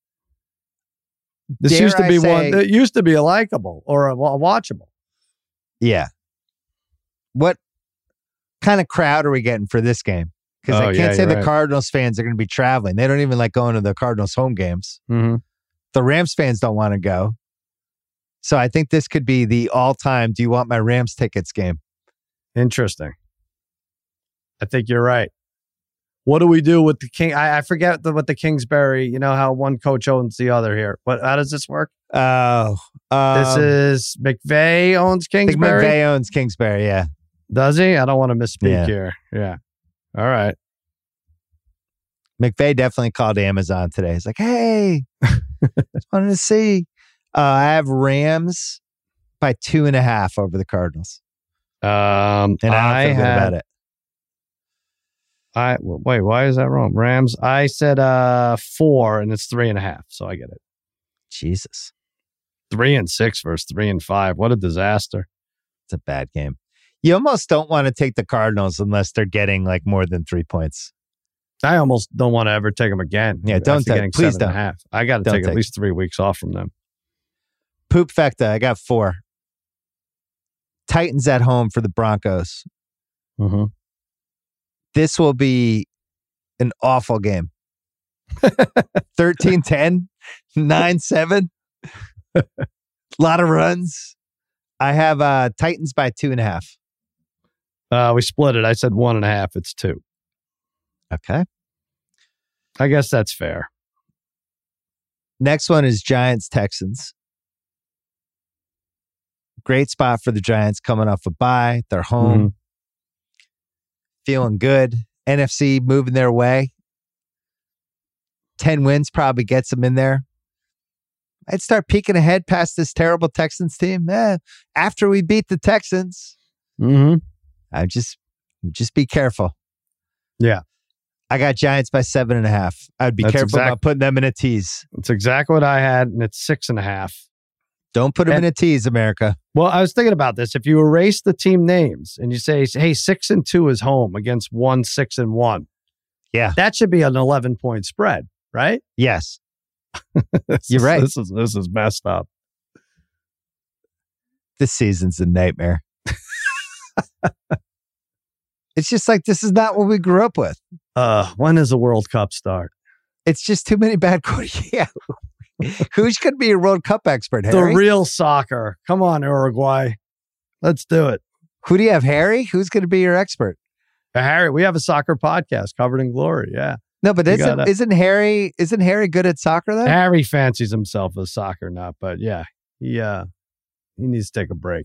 This Dare used to I be say- one. It used to be a likable or a, a watchable. Yeah. What kind of crowd are we getting for this game? Because Oh, I yeah, can't say you're the right. Cardinals fans are going to be traveling. They don't even like going to the Cardinals home games. Mm-hmm. The Rams fans don't want to go. So I think this could be the all-time do you want my Rams tickets game. Interesting. I think you're right. What do we do with the King? I, I forget the, what the Kingsbury, you know, how one coach owns the other here. What? How does this work? Oh. This um, is McVay owns I think Kingsbury. McVay owns Kingsbury, yeah. Does he? I don't want to misspeak Yeah. here. Yeah. All right. McVay definitely called Amazon today. He's like, hey, just wanted to see. Uh, I have Rams by two and a half over the Cardinals. Um, And I I don't feel good had, about it. I wait. Why is that wrong? Rams. I said uh four, and it's three and a half. So I get it. Jesus. Three and six versus three and five. What a disaster. It's a bad game. You almost don't want to take the Cardinals unless they're getting like more than three points. I almost don't want to ever take them again. Yeah, don't After take- getting please seven and a don't. half. I got to Don't take, take. at least three weeks off from them. Poop Fecta, I got four. Titans at home for the Broncos. Mm-hmm. This will be an awful game. thirteen ten, nine seven. A lot of runs. I have uh, Titans by two and a half. Uh, we split it. I said one and a half. It's two. Okay. I guess that's fair. Next one is Giants Texans. Great spot for the Giants coming off a bye. They're home. Mhm. Feeling good. N F C moving their way. ten wins probably gets them in there. I'd start peeking ahead past this terrible Texans team. Eh, after we beat the Texans, Mm-hmm. I just just be careful. Yeah. I got Giants by seven and a half. I'd be That's careful exact- about putting them in a tease. It's exactly what I had, and it's six and a half. Don't put them And- in a tease, America. Well, I was thinking about this. If you erase the team names and you say, hey, six and two is home against one, six and one. Yeah. That should be an eleven point spread, right? Yes. This You're is- right. This is this is messed up. This season's a nightmare. It's just like this is not what we grew up with. Uh, when does the World Cup start? It's just too many bad quarters. Yeah. Who's going to be a World Cup expert, The Harry? real soccer. Come on, Uruguay. Let's do it. Who do you have, Harry? Who's going to be your expert? Uh, Harry, we have a soccer podcast covered in glory. Yeah. No, but You isn't, gotta- isn't Harry isn't Harry good at soccer though? Harry fancies himself a soccer nut, but yeah, he uh, he needs to take a break.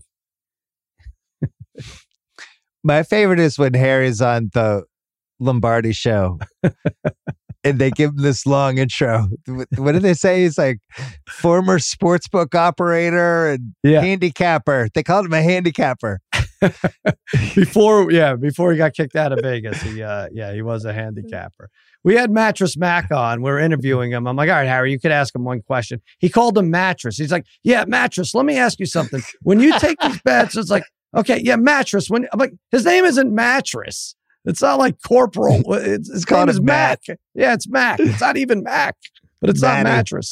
My favorite is when Harry's on the Lombardi show and they give him this long intro. What do they say? He's like former sportsbook operator and Yeah. handicapper. They called him a handicapper. Before, yeah, before he got kicked out of Vegas, he uh, yeah, he was a handicapper. We had Mattress Mac on. We are interviewing him. I'm like, all right, Harry, you could ask him one question. He called him Mattress. He's like, yeah, Mattress. Let me ask you something. When you take these bets, it's like, okay, yeah, Mattress. When I'm like, his name isn't Mattress. It's not like Corporal. It's, his called name is him Mac. Yeah, it's Mac. It's not even Mac, but it's Matty. not Mattress.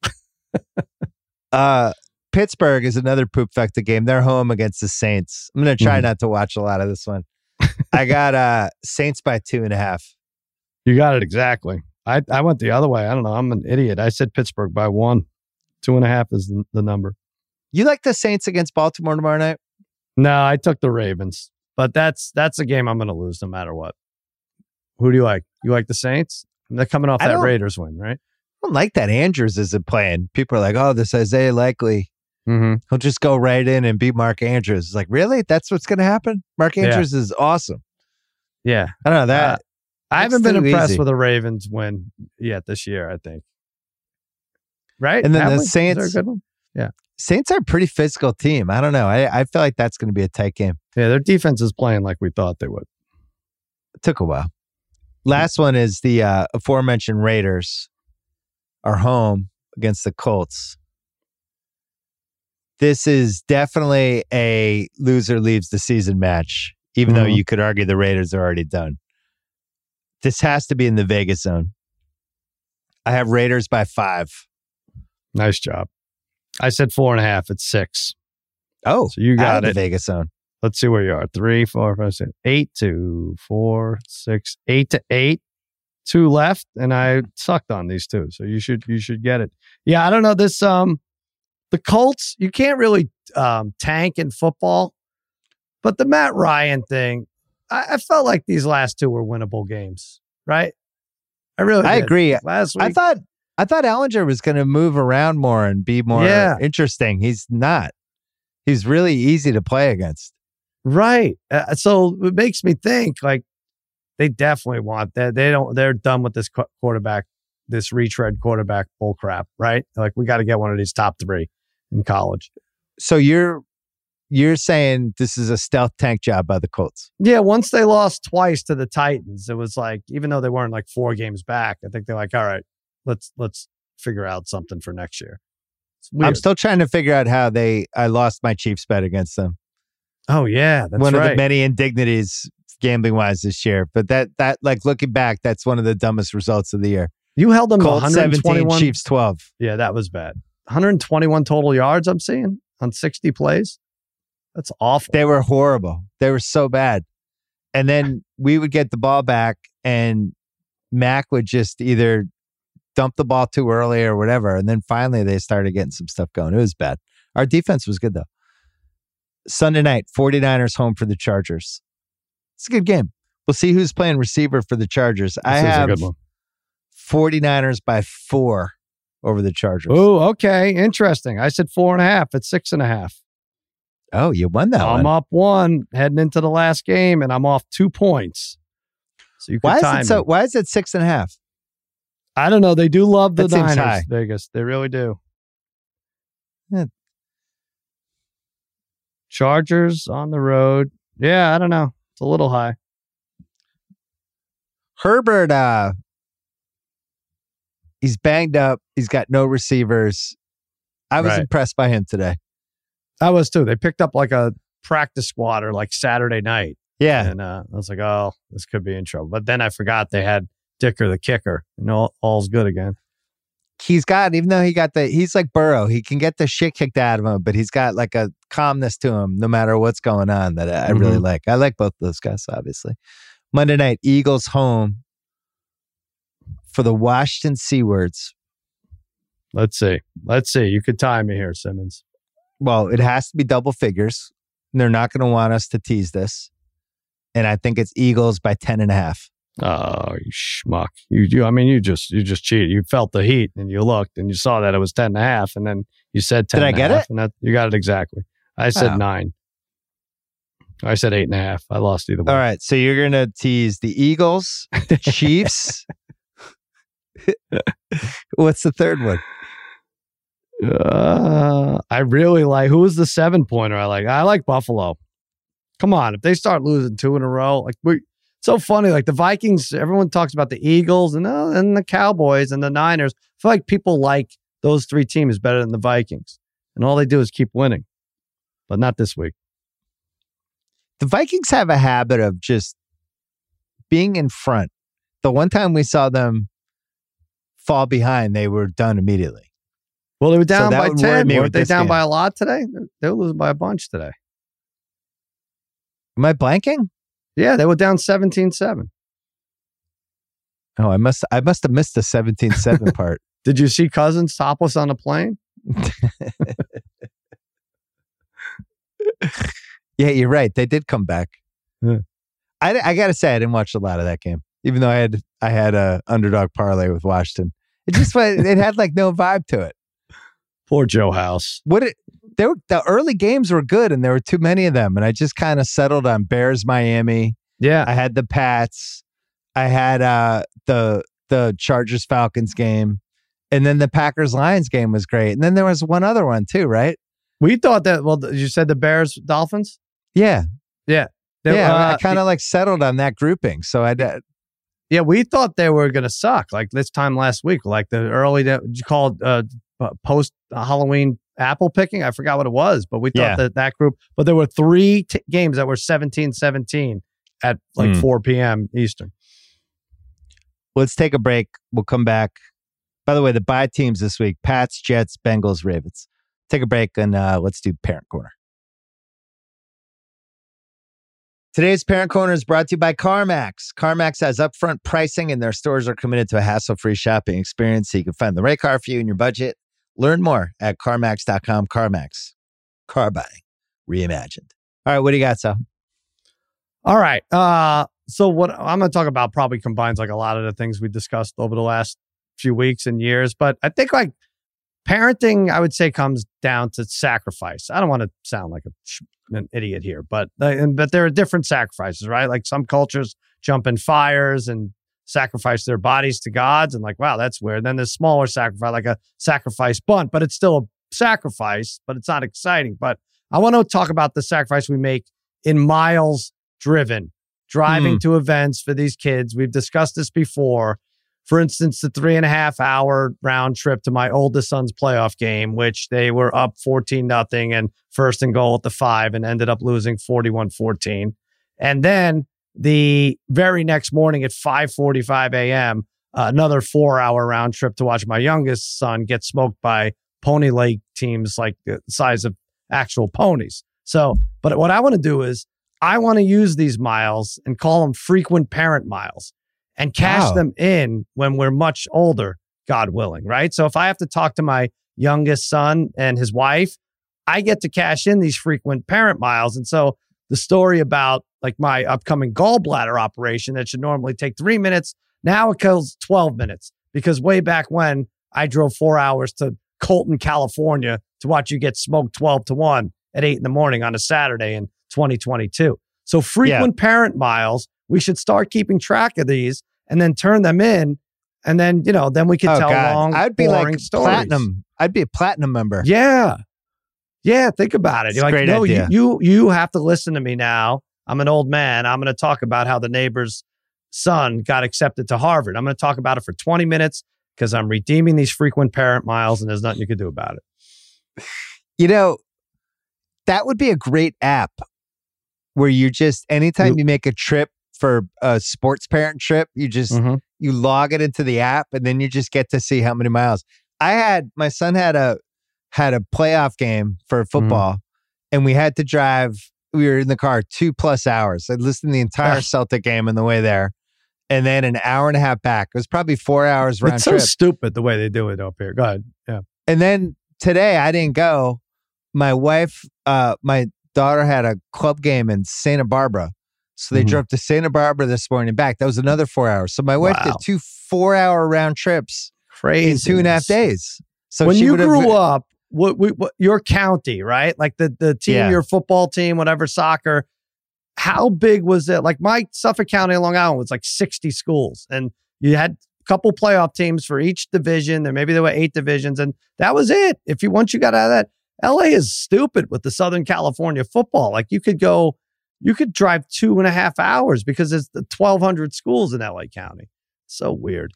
Uh, Pittsburgh is another poop fecta game. They're home against the Saints. I'm going to try Mhm. not to watch a lot of this one. I got uh, Saints by two and a half. You got it exactly. I, I went the other way. I don't know. I'm an idiot. I said Pittsburgh by one. Two and a half is the, the number. You like the Saints against Baltimore tomorrow night? No, I took the Ravens, but that's that's a game I'm going to lose no matter what. Who do you like? You like the Saints? They're coming off I that don't- Raiders win, right? I don't like that Andrews isn't playing. People are like, oh, this Isaiah Likely Mm-hmm. He'll just go right in and beat Mark Andrews. It's like, really? That's what's going to happen? Mark Andrews yeah. is awesome. Yeah. I don't know that. Uh, I haven't been impressed easy. with a Ravens win yet this year, I think. Right? And then Have the we? Saints. Is there a good one? Yeah. Saints are a pretty physical team. I don't know. I, I feel like that's going to be a tight game. Yeah, their defense is playing like we thought they would. It took a while. Last one is the uh, aforementioned Raiders are home against the Colts. This is definitely a loser leaves the season match, even mm-hmm. though you could argue the Raiders are already done. This has to be in the Vegas zone. I have Raiders by five. Nice job. I said four and a half. It's six. Oh, so you got it. it. The Vegas zone. Let's see where you are. Three, four, five, six, eight to four, six, eight to eight. Two left, and I sucked on these two. So you should you should get it. Yeah, I don't know this. Um, the Colts. You can't really um tank in football, but the Matt Ryan thing. I, I felt like these last two were winnable games. Right? I really. I did. agree. Last week, I thought I thought Ellinger was going to move around more and be more yeah. interesting. He's not. He's really easy to play against. Right. Uh, so it makes me think like they definitely want that. They don't, they're done with this quarterback, this retread quarterback bull crap, right? Like we got to get one of these top three in college. So you're, you're saying this is a stealth tank job by the Colts? Yeah. Once they lost twice to the Titans, it was like, even though they weren't like four games back, I think they're like, all right, let's, let's figure out something for next year. I'm still trying to figure out how they, I lost my Chiefs bet against them. Oh yeah, that's one right. of the many indignities gambling wise this year. But that that like looking back, that's one of the dumbest results of the year. You held them Colts to one twenty-one, seventeen, Chiefs twelve. Yeah, that was bad. one hundred twenty-one total yards. I'm seeing on sixty plays. That's awful. They were horrible. They were so bad. And then we would get the ball back, and Mac would just either dump the ball too early or whatever. And then finally they started getting some stuff going. It was bad. Our defense was good though. Sunday night, 49ers home for the Chargers. It's a good game. We'll see who's playing receiver for the Chargers. This I have a good one. 49ers by four over the Chargers. Oh, okay. Interesting. I said four and a half. It's six and a half. Oh, you won that I'm one. up one heading into the last game, and I'm off two points. So you can why time is it so? me. Why is it six and a half? I don't know. They do love the That seems Niners, high. Vegas. They really do. Yeah. Chargers on the road. Yeah, I don't know. It's a little high. Herbert, uh, he's banged up. He's got no receivers. I was Right. impressed by him today. I was too. They picked up like a practice squatter like Saturday night. Yeah. And uh, I was like, oh, this could be in trouble. But then I forgot they had Dicker, the kicker, and all, all's good again. He's got, even though he got the, he's like Burrow. He can get the shit kicked out of him, but he's got like a calmness to him no matter what's going on that I, I really Mhm. like. I like both of those guys, obviously. Monday night, Eagles home for the Washington Seawards. Let's see. Let's see. You could time me here, Simmons. Well, it has to be double figures. They're not going to want us to tease this. And I think it's Eagles by ten and a half. Oh, you schmuck. You, you, I mean, you just, you just cheated. You felt the heat and you looked and you saw that it was ten and a half. And then you said ten Did I and a get half, it? And that, you got it exactly. I said Oh. nine. I said eight and a half. I lost either way. All right. So you're going to tease the Eagles, the Chiefs. What's the third one? Uh, I really like, who was the seven pointer I like? I like Buffalo. Come on. If they start losing two in a row, like we, it's so funny. Like the Vikings, everyone talks about the Eagles and, uh, and the Cowboys and the Niners. I feel like people like those three teams better than the Vikings. And all they do is keep winning. But not this week. The Vikings have a habit of just being in front. The one time we saw them fall behind, they were done immediately. Well, they were down that by would worry ten. me Weren't with they this down game. by a lot today? They were losing by a bunch today. Am I blanking? Yeah, they were down seventeen seven. Oh, I must I must have missed the seventeen seven part. Did you see Cousins topless on a plane? Yeah, you're right. They did come back. Yeah. I, I got to say, I didn't watch a lot of that game, even though I had I had a underdog parlay with Washington. It just it had like no vibe to it. Poor Joe House. What it they were, the early games were good, and there were too many of them. And I just kind of settled on Bears, Miami. Yeah. I had the Pats. I had uh, the the Chargers, Falcons game. And then the Packers, Lions game was great. And then there was one other one too, right? We thought that, well, you said the Bears, Dolphins? Yeah. Yeah. They, yeah. Uh, I kind of like settled on that grouping. So I did. Yeah, we thought they were going to suck like this time last week, like the early, you called uh, post Halloween apple picking. I forgot what it was, but we thought Yeah. that that group, but there were three t- games that were seventeen seventeen at like Mm. four p.m. Eastern. Let's take a break. We'll come back. By the way, the bye teams this week, Pats, Jets, Bengals, Ravens. Take a break and uh, let's do Parent Corner. Today's Parent Corner is brought to you by CarMax. CarMax has upfront pricing and their stores are committed to a hassle-free shopping experience so you can find the right car for you and your budget. Learn more at CarMax dot com. CarMax. Car buying reimagined. All right, what do you got, Sal? All right. Uh, so what I'm going to talk about probably combines like a lot of the things we discussed over the last few weeks and years, but I think like parenting, I would say, comes down to sacrifice. I don't want to sound like a, an idiot here, but uh, but there are different sacrifices, right? Like some cultures jump in fires and sacrifice their bodies to gods, and like, wow, that's weird. Then there's smaller sacrifice, like a sacrifice bunt, but it's still a sacrifice, but it's not exciting. But I want to talk about the sacrifice we make in miles driven, driving Mm. to events for these kids. We've discussed this before. For instance, the three and a half hour round trip to my oldest son's playoff game, which they were up fourteen nothing and first and goal at the five and ended up losing forty-one fourteen. And then the very next morning at five forty-five a.m., uh, another four hour round trip to watch my youngest son get smoked by Pony Lake teams like the size of actual ponies. So, but what I want to do is I want to use these miles and call them frequent parent miles and cash Wow. them in when we're much older, God willing, right? So if I have to talk to my youngest son and his wife, I get to cash in these frequent parent miles. And so the story about like my upcoming gallbladder operation that should normally take three minutes, now it kills twelve minutes because way back when I drove four hours to Colton, California to watch you get smoked twelve to one at eight in the morning on a Saturday in twenty twenty-two. So frequent parent miles, we should start keeping track of these and then turn them in. And then, you know, then we could Oh, tell God. long, I'd be boring like stories. platinum. I'd be a platinum member. Yeah. Yeah. Think about it. It's You're a like, great no, you, idea. you, you have to listen to me now. I'm an old man. I'm going to talk about how the neighbor's son got accepted to Harvard. I'm going to talk about it for twenty minutes because I'm redeeming these frequent parent miles and there's nothing you can do about it. You know, that would be a great app where you just, anytime You- you make a trip for a sports parent trip, you just, Mhm. you log it into the app and then you just get to see how many miles. I had, my son had a, had a playoff game for football and we had to drive, we were in the car two plus hours. I listened to the entire Ugh. Celtic game on the way there and then an hour and a half back. It was probably four hours round It's so trip. stupid the way they do it up here. Go ahead. Yeah. And then today I didn't go. My wife, uh, my daughter had a club game in Santa Barbara. So they Mhm. drove to Santa Barbara this morning and back. That was another four hours. So my wife did Wow. two four hour round trips Crazy. in two and a half days. So when she you would have- grew up, what, what, what your county, right? Like the, the team, Yeah. your football team, whatever, soccer, how big was it? Like my Suffolk County, Long Island was like sixty schools and you had a couple playoff teams for each division. And maybe there were eight divisions and that was it. If you, once you got out of that, L A is stupid with the Southern California football. Like you could go, you could drive two and a half hours because it's the twelve hundred schools in L A County. So weird.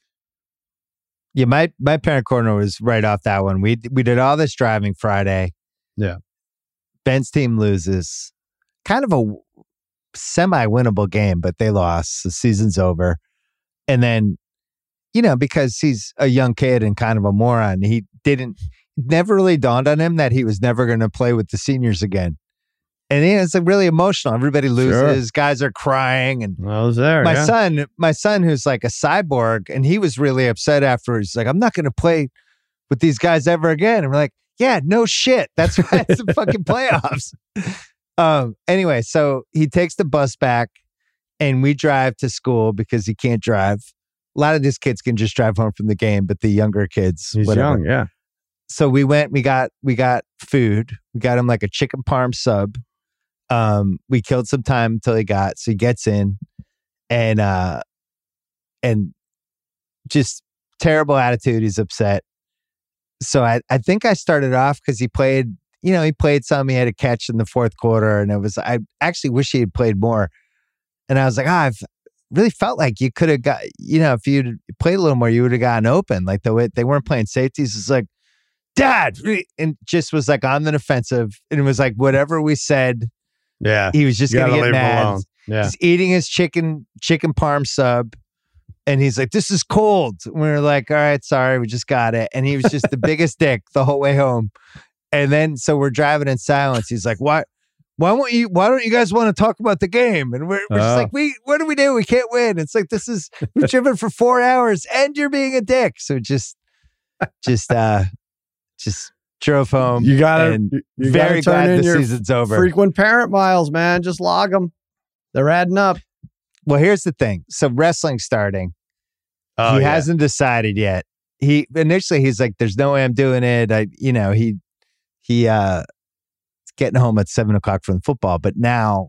Yeah, my my parent corner was right off that one. We we did all this driving Friday. Yeah. Ben's team loses. Kind of a semi-winnable game, but they lost. The season's over. And then, you know, because he's a young kid and kind of a moron, he didn't never really dawned on him that he was never going to play with the seniors again. And you know, it's like really emotional. Everybody loses. Guys are crying. And I was there. my yeah. son, my son, who's like a cyborg, and he was really upset afterwards. He's like, I'm not going to play with these guys ever again. And we're like, yeah, no shit. That's why it's the fucking playoffs. Um. Anyway, so he takes the bus back, and we drive to school because he can't drive. A lot of these kids can just drive home from the game, but the younger kids, He's whatever. young. Yeah. so we went, we got, we got food. We got him like a chicken parm sub. Um, we killed some time until he got, so he gets in and, uh, and just terrible attitude. He's upset. So I, I think I started off because he played, you know, he played some, he had a catch in the fourth quarter and it was, I actually wish he had played more. And I was like, ah, I've really felt like you could have got, you know, if you'd played a little more, you would have gotten open. Like the way they weren't playing safeties. It's like, Dad, and just was like on the defensive. And it was like, whatever we said, yeah, he was just going to get mad. Yeah. He's eating his chicken, chicken parm sub. And he's like, this is cold. And we were like, all right, sorry, we just got it. And he was just the biggest dick the whole way home. And then, so we're driving in silence. He's like, why, why won't you, why don't you guys want to talk about the game? And we're, we're just Oh. like, we, what do we do? We can't win. It's like, this is, we've driven for four hours and you're being a dick. So just, just, uh, just drove home. You gotta, and you, you very gotta turn glad in the your season's over. frequent parent miles, man. Just log them. They're adding up. Well, here's the thing. So wrestling's starting. Oh, he yeah. hasn't decided yet. He initially he's like, "There's no way I'm doing it." I, you know, he he uh, is getting home at seven o'clock from the football, but now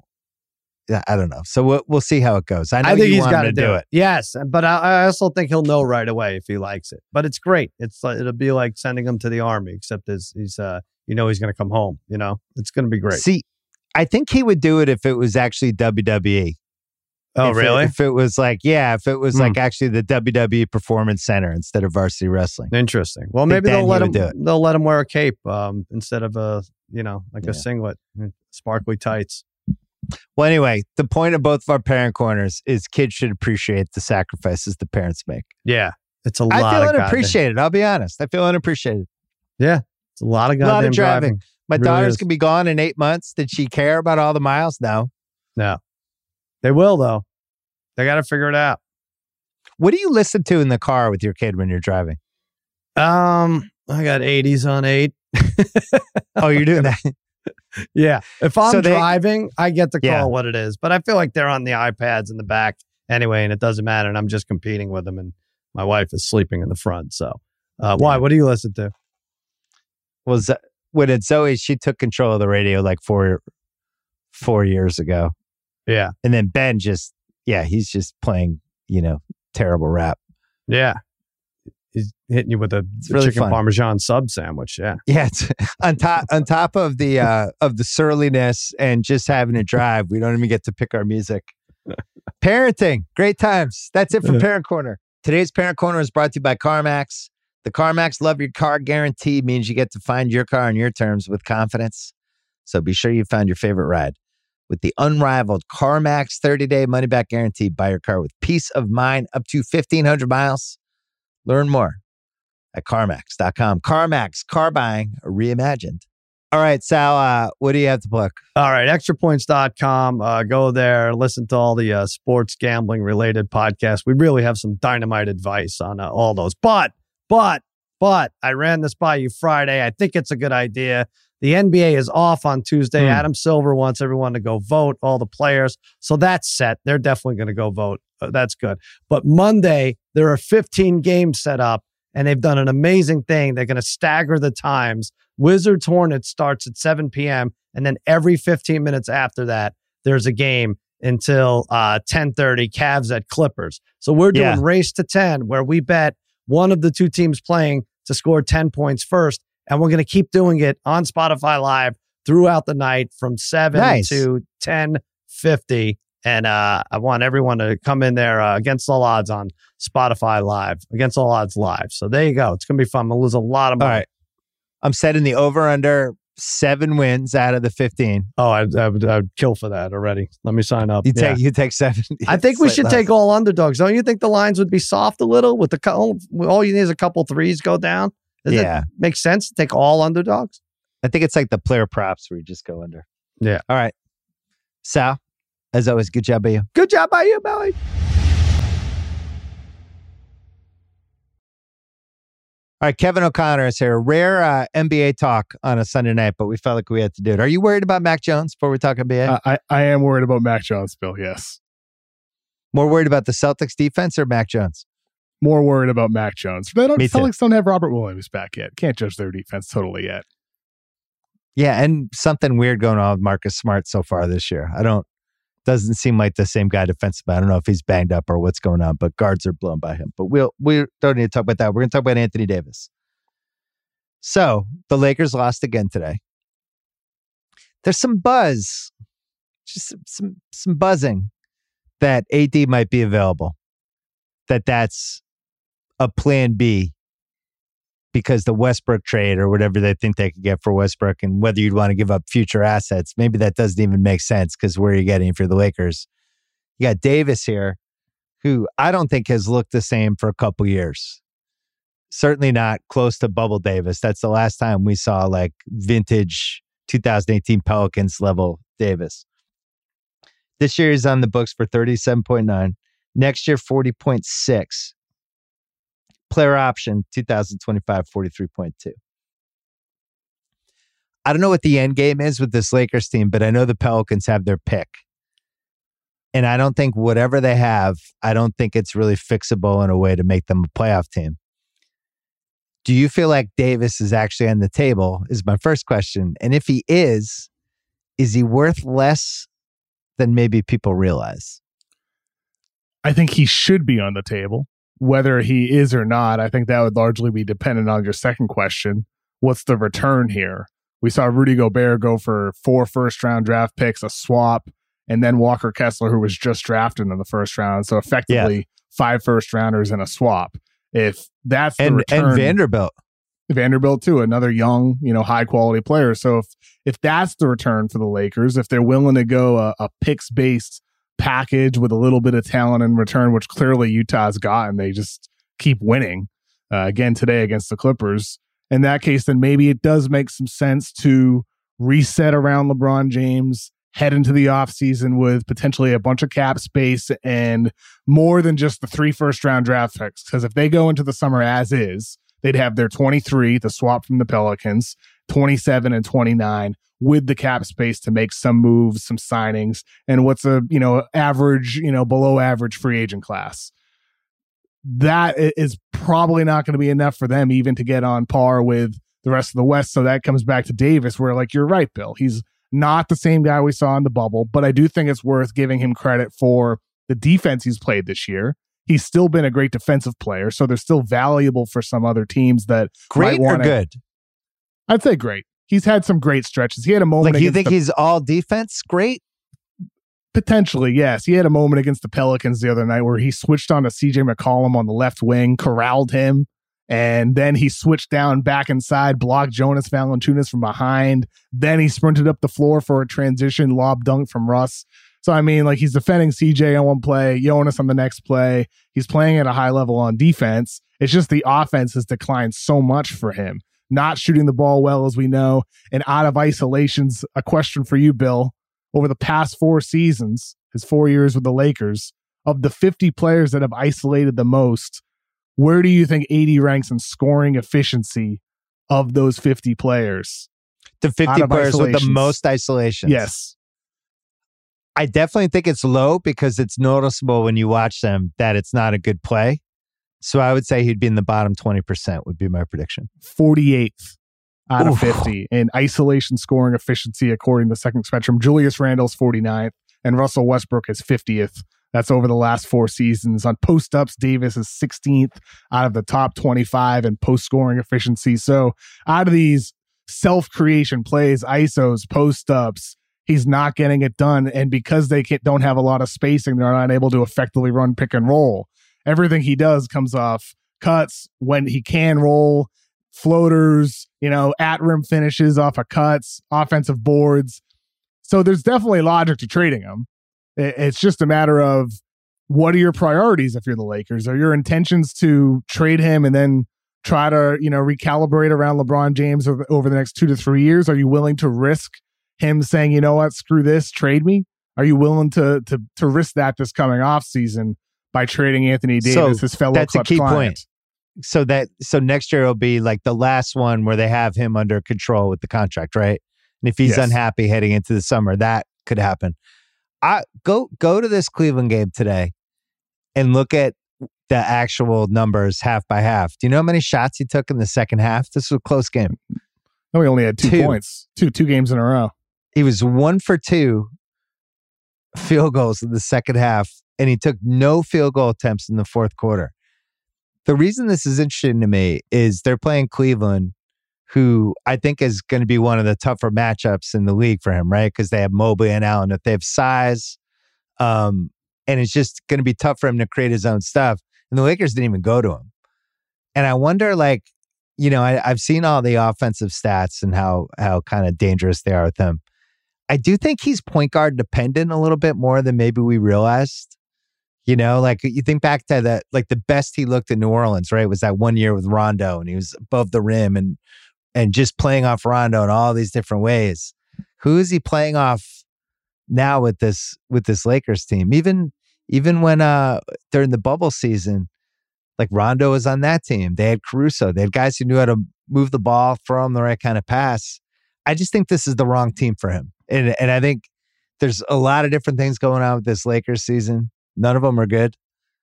I don't know. So we'll we'll see how it goes. I know I think you he's want got him to to do it. Yes, but I, I also think he'll know right away if he likes it. But it's great. It's like, it'll be like sending him to the army, except as he's uh, you know, he's going to come home. You know, it's going to be great. See, I think he would do it if it was actually W W E. Oh, if really? It, if it was like, yeah, if it was Hmm. like actually the W W E Performance Center instead of Varsity Wrestling. Interesting. Well, think maybe then they'll he let him. would do it. They'll let him wear a cape um, instead of a, you know, like Yeah. a singlet, sparkly tights. Well, anyway, the point of both of our parent corners is kids should appreciate the sacrifices the parents make. Yeah, it's a lot. I feel of goddamn- unappreciated. I'll be honest. I feel unappreciated. Yeah, it's a lot of A lot goddamn of driving. driving. My It really daughter's is. gonna be gone in eight months. Did she care about all the miles? No. No, they will though. They got to figure it out. What do you listen to in the car with your kid when you're driving? Um, I got eighties on eight. Oh, you're doing that. Yeah. If I'm So they- driving, I get to call Yeah. what it is. But I feel like they're on the iPads in the back anyway, and it doesn't matter. And I'm just competing with them. And my wife is sleeping in the front. So, uh, why? Yeah. What do you listen to? Well, Z- when it's Zoe, she took control of the radio like four, four years ago, Yeah. and then Ben just, yeah, he's just playing, you know, terrible rap. Yeah. He's hitting you with a, It's a really chicken fun. Parmesan sub sandwich. Yeah. Yeah, it's, on top on top of the uh, of the surliness and just having to drive, we don't even get to pick our music. Parenting, great times. That's it for Parent Corner. Today's Parent Corner is brought to you by CarMax. The CarMax Love Your Car guarantee means you get to find your car on your terms with confidence. So be sure you found your favorite ride. With the unrivaled CarMax thirty-day money-back guarantee, buy your car with peace of mind up to fifteen hundred miles. Learn more at CarMax dot com. CarMax, car buying reimagined. All right, Sal, uh, what do you have to plug? All right, extra points dot com. Uh, go there, listen to all the uh, sports gambling related podcasts. We really have some dynamite advice on uh, all those. But, but, but I ran this by you Friday. I think it's a good idea. The N B A is off on Tuesday. Hmm. Adam Silver wants everyone to go vote, all the players. So that's set. They're definitely going to go vote. Uh, that's good. But Monday, there are fifteen games set up, and they've done an amazing thing. They're going to stagger the times. Wizards Hornets starts at seven p.m. and then every fifteen minutes after that, there's a game until uh, ten thirty. Cavs at Clippers. So we're doing Yeah. race to ten, where we bet one of the two teams playing to score ten points first, and we're going to keep doing it on Spotify Live throughout the night from seven Nice. to ten fifty. And uh, I want everyone to come in there uh, against all odds on Spotify Live, against all odds live. So there you go. It's going to be fun. We'll lose a lot of All money. right. I'm setting the over under seven wins out of the fifteen. Oh, I, I, would, I would kill for that already. Let me sign up. You Yeah. take you take seven. I think we Slight should less. take all underdogs. Don't you think the lines would be soft a little with the co- all you need is a couple threes go down? Does Yeah. it make sense to take all underdogs? I think it's like the player props where you just go under. Yeah. All right. Sal, as always, good job by you. Good job by you, Belly. All right, Kevin O'Connor is here. Rare uh, N B A talk on a Sunday night, but we felt like we had to do it. Are you worried about Mac Jones before we talk N B A? Uh, I, I am worried about Mac Jones, Bill. Yes. More worried about the Celtics defense or Mac Jones? more worried about Mac Jones. They don't, Me too. Celtics don't have Robert Williams back yet. Can't judge their defense totally yet. Yeah, and something weird going on with Marcus Smart so far this year. I don't, doesn't seem like the same guy defensively. I don't know if he's banged up or what's going on, but guards are blown by him. But we'll, we don't need to talk about that. We're going to talk about Anthony Davis. So the Lakers lost again today. There's some buzz, just some, some, some buzzing that A D might be available, that that's a plan B because the Westbrook trade or whatever they think they could get for Westbrook, and whether you'd want to give up future assets, maybe that doesn't even make sense because where are you getting if you're the Lakers? You got Davis here, who I don't think has looked the same for a couple years. Certainly not close to Bubble Davis. That's the last time we saw like vintage two thousand eighteen Pelicans level Davis. This year he's on the books for thirty-seven point nine. Next year, forty point six. Player option, two thousand twenty-five, forty-three point two. I don't know what the end game is with this Lakers team, but I know the Pelicans have their pick. And I don't think whatever they have, I don't think it's really fixable in a way to make them a playoff team. Do you feel like Davis is actually on the table is my first question. And if he is, is he worth less than maybe people realize? I think he should be on the table. Whether he is or not, I think that would largely be dependent on your second question. What's the return here? We saw Rudy Gobert go for four first-round draft picks, a swap, and then Walker Kessler, who was just drafted in the first round. So effectively, yeah. five first-rounders and a swap. If that's the and, return, and Vanderbilt, Vanderbilt too, another young, you know, high-quality player. So if if that's the return for the Lakers, if they're willing to go a, a picks-based package with a little bit of talent in return, which clearly Utah's got, and they just keep winning uh, again today against the Clippers. In that case, then maybe it does make some sense to reset around LeBron James, head into the offseason with potentially a bunch of cap space and more than just the three first round draft picks. Because if they go into the summer as is, they'd have their twenty-three, the swap from the Pelicans, twenty-seven and twenty-nine, with the cap space to make some moves, some signings, and what's a, you know, average, you know, below average free agent class. That is probably not going to be enough for them even to get on par with the rest of the West. So that comes back to Davis, where, like, you're right, Bill. He's not the same guy we saw in the bubble, but I do think it's worth giving him credit for the defense he's played this year. He's still been a great defensive player, so they're still valuable for some other teams that great might want or good. I'd say great. He's had some great stretches. He had a moment. Like, you think the, he's all defense? Great. Potentially, yes. He had a moment against the Pelicans the other night where he switched on to C J McCollum on the left wing, corralled him, and then he switched down back inside, blocked Jonas Valanciunas from behind. Then he sprinted up the floor for a transition lob dunk from Russ. So, I mean, like, he's defending C J on one play, Jonas on the next play. He's playing at a high level on defense. It's just the offense has declined so much for him. Not shooting the ball well, as we know, and out of isolations. A question for you, Bill. Over the past four seasons, his four years with the Lakers, of the fifty players that have isolated the most, where do you think A D ranks in scoring efficiency of those fifty players? The fifty players with the most isolations. Yes. I definitely think it's low because it's noticeable when you watch them that it's not a good play. So I would say he'd be in the bottom twenty percent would be my prediction. forty-eighth out Oof. of fifty in isolation scoring efficiency, according to Second Spectrum. Julius Randle's forty-ninth and Russell Westbrook is fiftieth. That's over the last four seasons. On post-ups, Davis is sixteenth out of the top twenty-five in post-scoring efficiency. So out of these self-creation plays, I S Os, post-ups, he's not getting it done. And because they can't, don't have a lot of spacing, they're not able to effectively run pick and roll. Everything he does comes off cuts when he can roll, floaters, you know, at rim finishes off of cuts, offensive boards. So there's definitely logic to trading him. It's just a matter of what are your priorities if you're the Lakers? Are your intentions to trade him and then try to, you know, recalibrate around LeBron James over, over the next two to three years? Are you willing to risk him saying, you know what, screw this, trade me? Are you willing to to to risk that this coming off season by trading Anthony Davis, so his fellow that's clutch a key client? point. So that so next year will be like the last one where they have him under control with the contract, right? And if he's Yes. unhappy heading into the summer, that could happen. I go go to this Cleveland game today and look at the actual numbers half by half. Do you know how many shots he took in the second half? This was a close game. No, he only had two, Two. points. Two two games in a row. He was one for two field goals in the second half, and he took no field goal attempts in the fourth quarter. The reason this is interesting to me is they're playing Cleveland, who I think is going to be one of the tougher matchups in the league for him, right? Because they have Mobley and Allen. If they have size, um, and it's just going to be tough for him to create his own stuff. And the Lakers didn't even go to him. And I wonder, like, you know, I, I've seen all the offensive stats and how how kind of dangerous they are with him. I do think he's point guard dependent a little bit more than maybe we realized. You know, like you think back to that, like the best he looked in New Orleans, right? Was that one year with Rondo, and he was above the rim and and just playing off Rondo in all these different ways. Who is he playing off now with this with this Lakers team? Even even when uh during the bubble season, like Rondo was on that team. They had Caruso. They had guys who knew how to move the ball, throw him the right kind of pass. I just think this is the wrong team for him. And and I think there's a lot of different things going on with this Lakers season. None of them are good.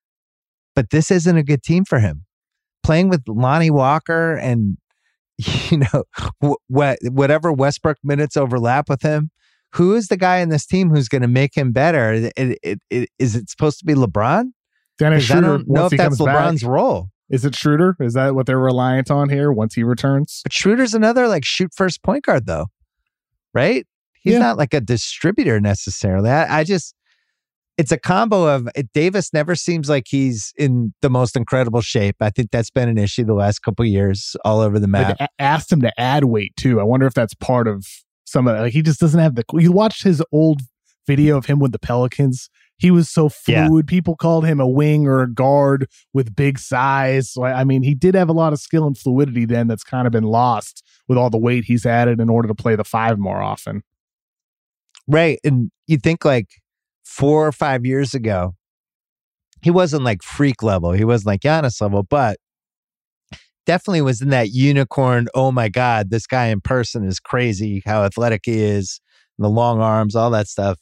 But this isn't a good team for him. Playing with Lonnie Walker and, you know, wh- whatever Westbrook minutes overlap with him, who is the guy in this team who's going to make him better? It, it, it, is it supposed to be LeBron? Dennis Schroeder, I don't know if that's LeBron's back, role. Is it Schroeder? Is that what they're reliant on here once he returns? But Schroeder's another like shoot first point guard though, right? He's yeah. not like a distributor necessarily. I, I just, it's a combo of it, Davis never seems like he's in the most incredible shape. I think that's been an issue the last couple of years all over the map. They asked him to add weight too. I wonder if that's part of some of that. Like he just doesn't have the. You watched his old video of him with the Pelicans. He was so fluid. Yeah. People called him a wing or a guard with big size. So, I mean, he did have a lot of skill and fluidity then that's kind of been lost with all the weight he's added in order to play the five more often. Right. And you think like four or five years ago, he wasn't like freak level. He wasn't like Giannis level, but definitely was in that unicorn. Oh my God, this guy in person is crazy. How athletic he is, the long arms, all that stuff.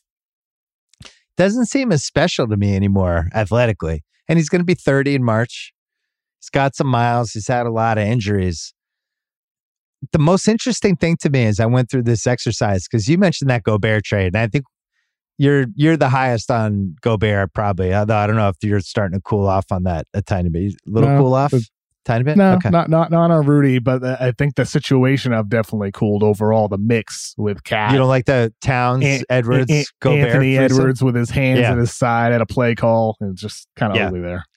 Doesn't seem as special to me anymore athletically. And he's going to be thirty in March. He's got some miles. He's had a lot of injuries. The most interesting thing to me is I went through this exercise because you mentioned that Gobert trade. And I think you're you're the highest on Gobert probably. Although I don't know if you're starting to cool off on that a tiny bit. A little no, cool off? Tiny bit? No, okay. not not not on Rudy, but I think the situation I've definitely cooled overall. The mix with Cat. You don't like the Towns, An- Edwards, An- Gobert? Anthony threesome? Edwards with his hands yeah. at his side at a play call. It's just kind of yeah. ugly there.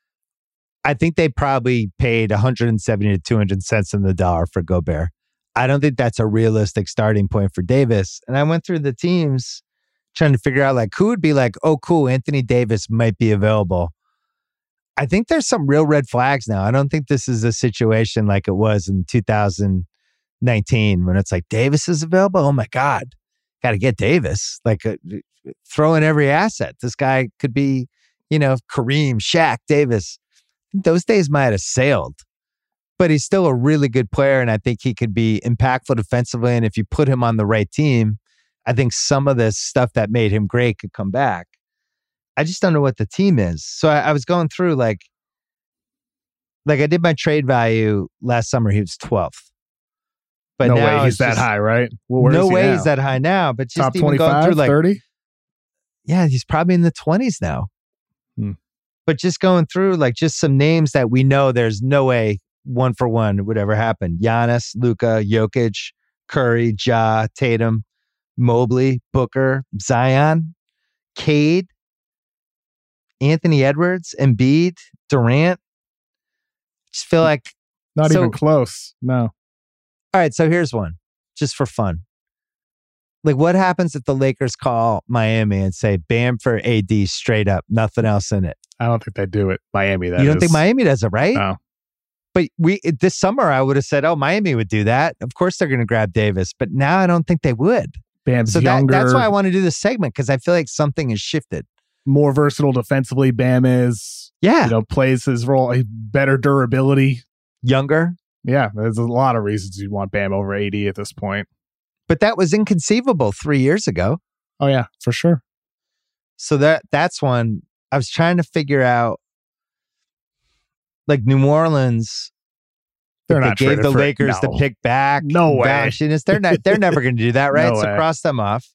I think they probably paid one hundred seventy to two hundred cents on the dollar for Gobert. I don't think that's a realistic starting point for Davis. And I went through the teams trying to figure out like who would be like, oh, cool, Anthony Davis might be available. I think there's some real red flags now. I don't think this is a situation like it was in two thousand nineteen when it's like Davis is available. Oh my God, got to get Davis. Like uh, throw in every asset. This guy could be, you know, Kareem, Shaq, Davis. Those days might have sailed, but he's still a really good player. And I think he could be impactful defensively. And if you put him on the right team, I think some of this stuff that made him great could come back. I just don't know what the team is. So I, I was going through like, like I did my trade value last summer. He was twelfth. But no now way he's that just, high, right? Well, no he way now? he's that high now. But just top even going through like thirty? Yeah, he's probably in the twenties now. Hmm. But just going through like just some names that we know there's no way one for one would ever happen. Giannis, Luka, Jokic, Curry, Ja, Tatum, Mobley, Booker, Zion, Cade, Anthony Edwards, Embiid, Durant. Just feel like not so, even close. No. All right, so here's one, just for fun. Like, what happens if the Lakers call Miami and say Bam for A D straight up, nothing else in it? I don't think they do it. Miami, that you don't is. think Miami does it, right? No. But we this summer, I would have said, oh, Miami would do that. Of course, they're going to grab Davis. But now I don't think they would. Bam's so younger. That, that's why I want to do this segment, because I feel like something has shifted. More versatile defensively, Bam is. Yeah. You know, plays his role, better durability. Younger. Yeah, there's a lot of reasons you'd want Bam over A D at this point. But that was inconceivable three years ago. Oh, yeah, for sure. So that that's one. I was trying to figure out, like New Orleans, They're if not they gave traded the for- Lakers no. the pick back. No way. Valanciunas, they're not. They're never going to do that, right? No So way. cross them off.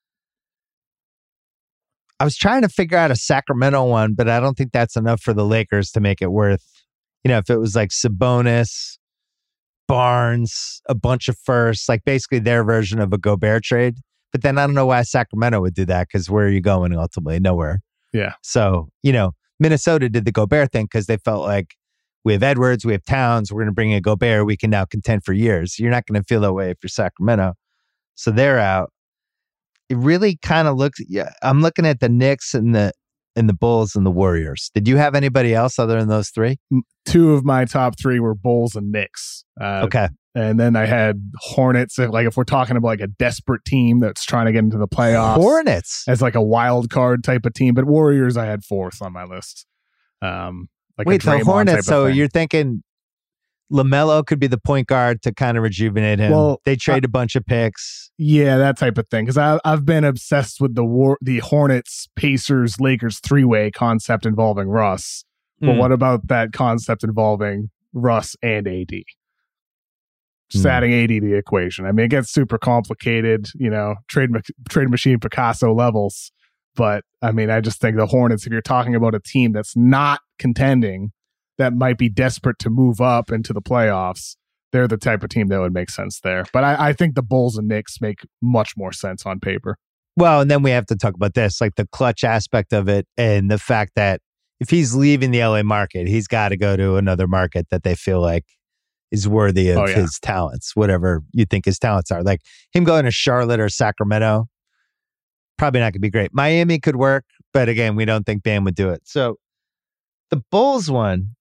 I was trying to figure out a Sacramento one, but I don't think that's enough for the Lakers to make it worth. You know, if it was like Sabonis, Barnes, a bunch of firsts, like basically their version of a Gobert trade. But then I don't know why Sacramento would do that, because where are you going ultimately? Nowhere. Yeah. So, you know, Minnesota did the Gobert thing because they felt like we have Edwards, we have Towns, we're going to bring in Gobert, we can now contend for years. You're not going to feel that way if you're Sacramento. So they're out. It really kind of looks, yeah, I'm looking at the Knicks and the and the Bulls and the Warriors. Did you have anybody else other than those three? Two of my top three were Bulls and Knicks. Uh, Okay. And then I had Hornets. If, like if we're talking about like a desperate team that's trying to get into the playoffs, Hornets. as like a wild card type of team. But Warriors, I had fourth on my list. Um, like Wait, a Draymond the Hornets. type So of thing. you're thinking LaMelo could be the point guard to kind of rejuvenate him. Well, they trade a bunch of picks. Yeah, that type of thing. Because I I've been obsessed with the war, the Hornets, Pacers, Lakers three way concept involving Russ. But Mm. what about that concept involving Russ and A D? Just Mm. adding A D to the equation. I mean, it gets super complicated. You know, trade ma- trade machine Picasso levels. But I mean, I just think the Hornets, if you're talking about a team that's not contending, that might be desperate to move up into the playoffs, they're the type of team that would make sense there. But I, I think the Bulls and Knicks make much more sense on paper. Well, and then we have to talk about this, like the clutch aspect of it, and the fact that if he's leaving the L A market, he's got to go to another market that they feel like is worthy of Oh, yeah. his talents, whatever you think his talents are. Like him going to Charlotte or Sacramento, probably not going to be great. Miami could work, but again, we don't think Bam would do it. So the Bulls one,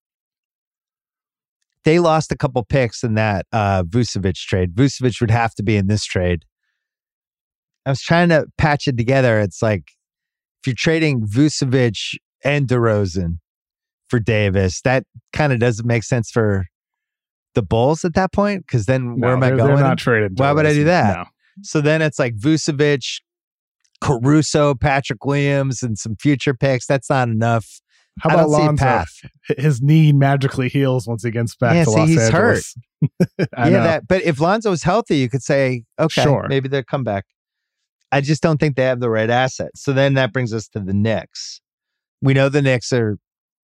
they lost a couple picks in that uh, Vucevic trade. Vucevic would have to be in this trade. I was trying to patch it together. It's like if you're trading Vucevic and DeRozan for Davis, that kind of doesn't make sense for the Bulls at that point, because then where No, am I they're- going? They're not traded. Why would I do that? No. So then it's like Vucevic, Caruso, Patrick Williams, and some future picks. That's not enough. How I about don't see a Lonzo? path. His knee magically heals once he gets back Yeah, to see, Los he's Angeles. I yeah, know. that. But if Lonzo's healthy, you could say, okay, Sure. maybe they'll come back. I just don't think they have the right assets. So then that brings us to the Knicks. We know the Knicks are,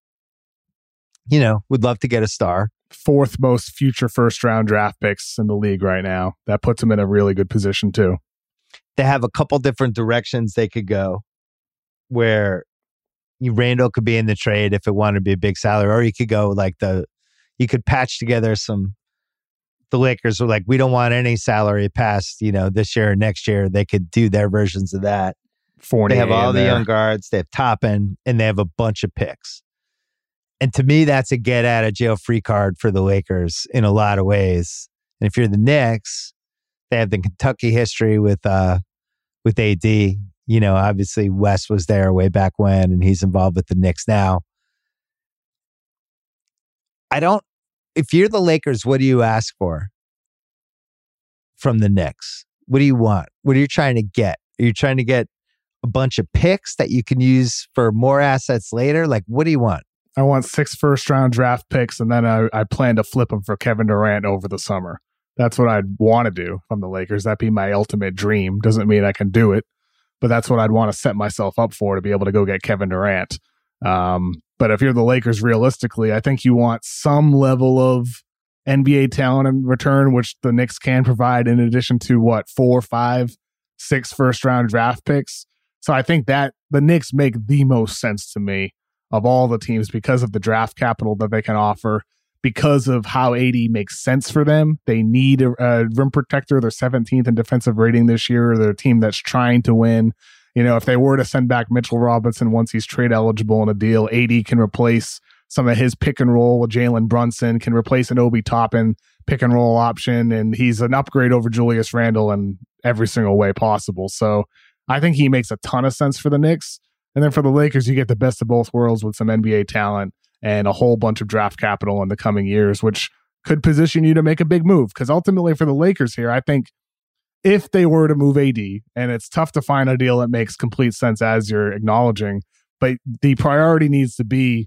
you know, would love to get a star. Fourth most future first round draft picks in the league right now. That puts them in a really good position too. They have a couple different directions they could go, where you, Randall could be in the trade if it wanted to be a big salary, or you could go like the, you could patch together some. The Lakers were like, we don't want any salary past, you know, this year or next year. They could do their versions of that. Fournier They have all in the there. young guards. They have Toppin, and they have a bunch of picks. And to me, that's a get out of jail free card for the Lakers in a lot of ways. And if you're the Knicks, they have the Kentucky history with uh, with A D. You know, obviously West was there way back when, and he's involved with the Knicks now. I don't. If you're the Lakers, what do you ask for from the Knicks? What do you want? What are you trying to get? Are you trying to get a bunch of picks that you can use for more assets later? Like, what do you want? I want six first round draft picks, and then I, I plan to flip them for Kevin Durant over the summer. That's what I'd want to do from the Lakers. That'd be my ultimate dream. Doesn't mean I can do it, but that's what I'd want to set myself up for, to be able to go get Kevin Durant. Um, but if you're the Lakers, realistically, I think you want some level of N B A talent in return, which the Knicks can provide, in addition to what, four, five, six first round draft picks. So I think that the Knicks make the most sense to me of all the teams because of the draft capital that they can offer, because of how A D makes sense for them. They need a, a rim protector. They're seventeenth in defensive rating this year. They're a team that's trying to win. You know, if they were to send back Mitchell Robinson once he's trade eligible in a deal, A D can replace some of his pick and roll with Jalen Brunson, can replace an Obi Toppin pick and roll option, and he's an upgrade over Julius Randle in every single way possible. So I think he makes a ton of sense for the Knicks. And then for the Lakers, you get the best of both worlds with some N B A talent and a whole bunch of draft capital in the coming years, which could position you to make a big move. Because ultimately for the Lakers here, I think if they were to move A D, and it's tough to find a deal that makes complete sense as you're acknowledging, but the priority needs to be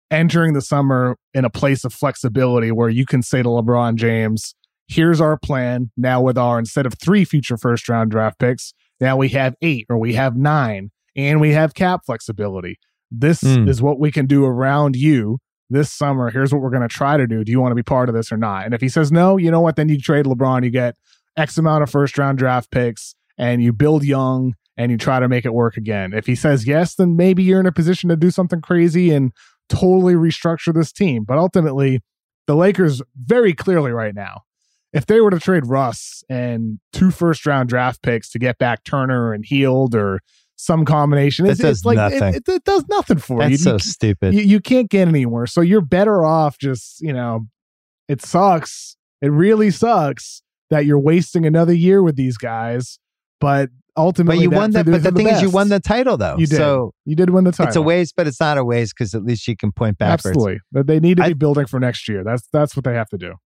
entering the summer in a place of flexibility where you can say to LeBron James, here's our plan. Now with our, instead of three future first round draft picks, now we have eight or we have nine and we have cap flexibility. This mm. is what we can do around you this summer. Here's what we're going to try to do. Do you want to be part of this or not? And if he says no, you know what? Then you trade LeBron, you get X amount of first round draft picks and you build young and you try to make it work again. If he says yes, then maybe you're in a position to do something crazy and totally restructure this team. But ultimately, the Lakers very clearly right now, if they were to trade Russ and two first round draft picks to get back Turner and Hield or some combination, it's, it's like it, it, it does nothing for That's you. That's so you, stupid. You, you can't get anywhere. So you're better off just, you know, it sucks. It really sucks that you're wasting another year with these guys. But ultimately, but you won that. But the, the thing best. is, you won the title, though. You did. So you did win the title. It's a waste, but it's not a waste because at least you can point backwards. Absolutely, but they need to be I, building for next year. That's that's what they have to do.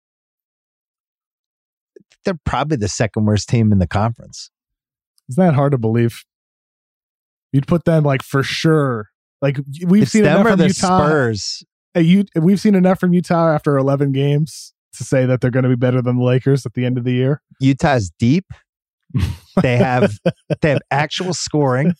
They're probably the second worst team in the conference. Isn't that hard to believe? You'd put them like for sure. Like we've it's seen them enough or from the Utah. Spurs. Uh, you, we've seen enough from Utah after eleven games to say that they're going to be better than the Lakers at the end of the year. Utah's deep. They have they have actual scoring,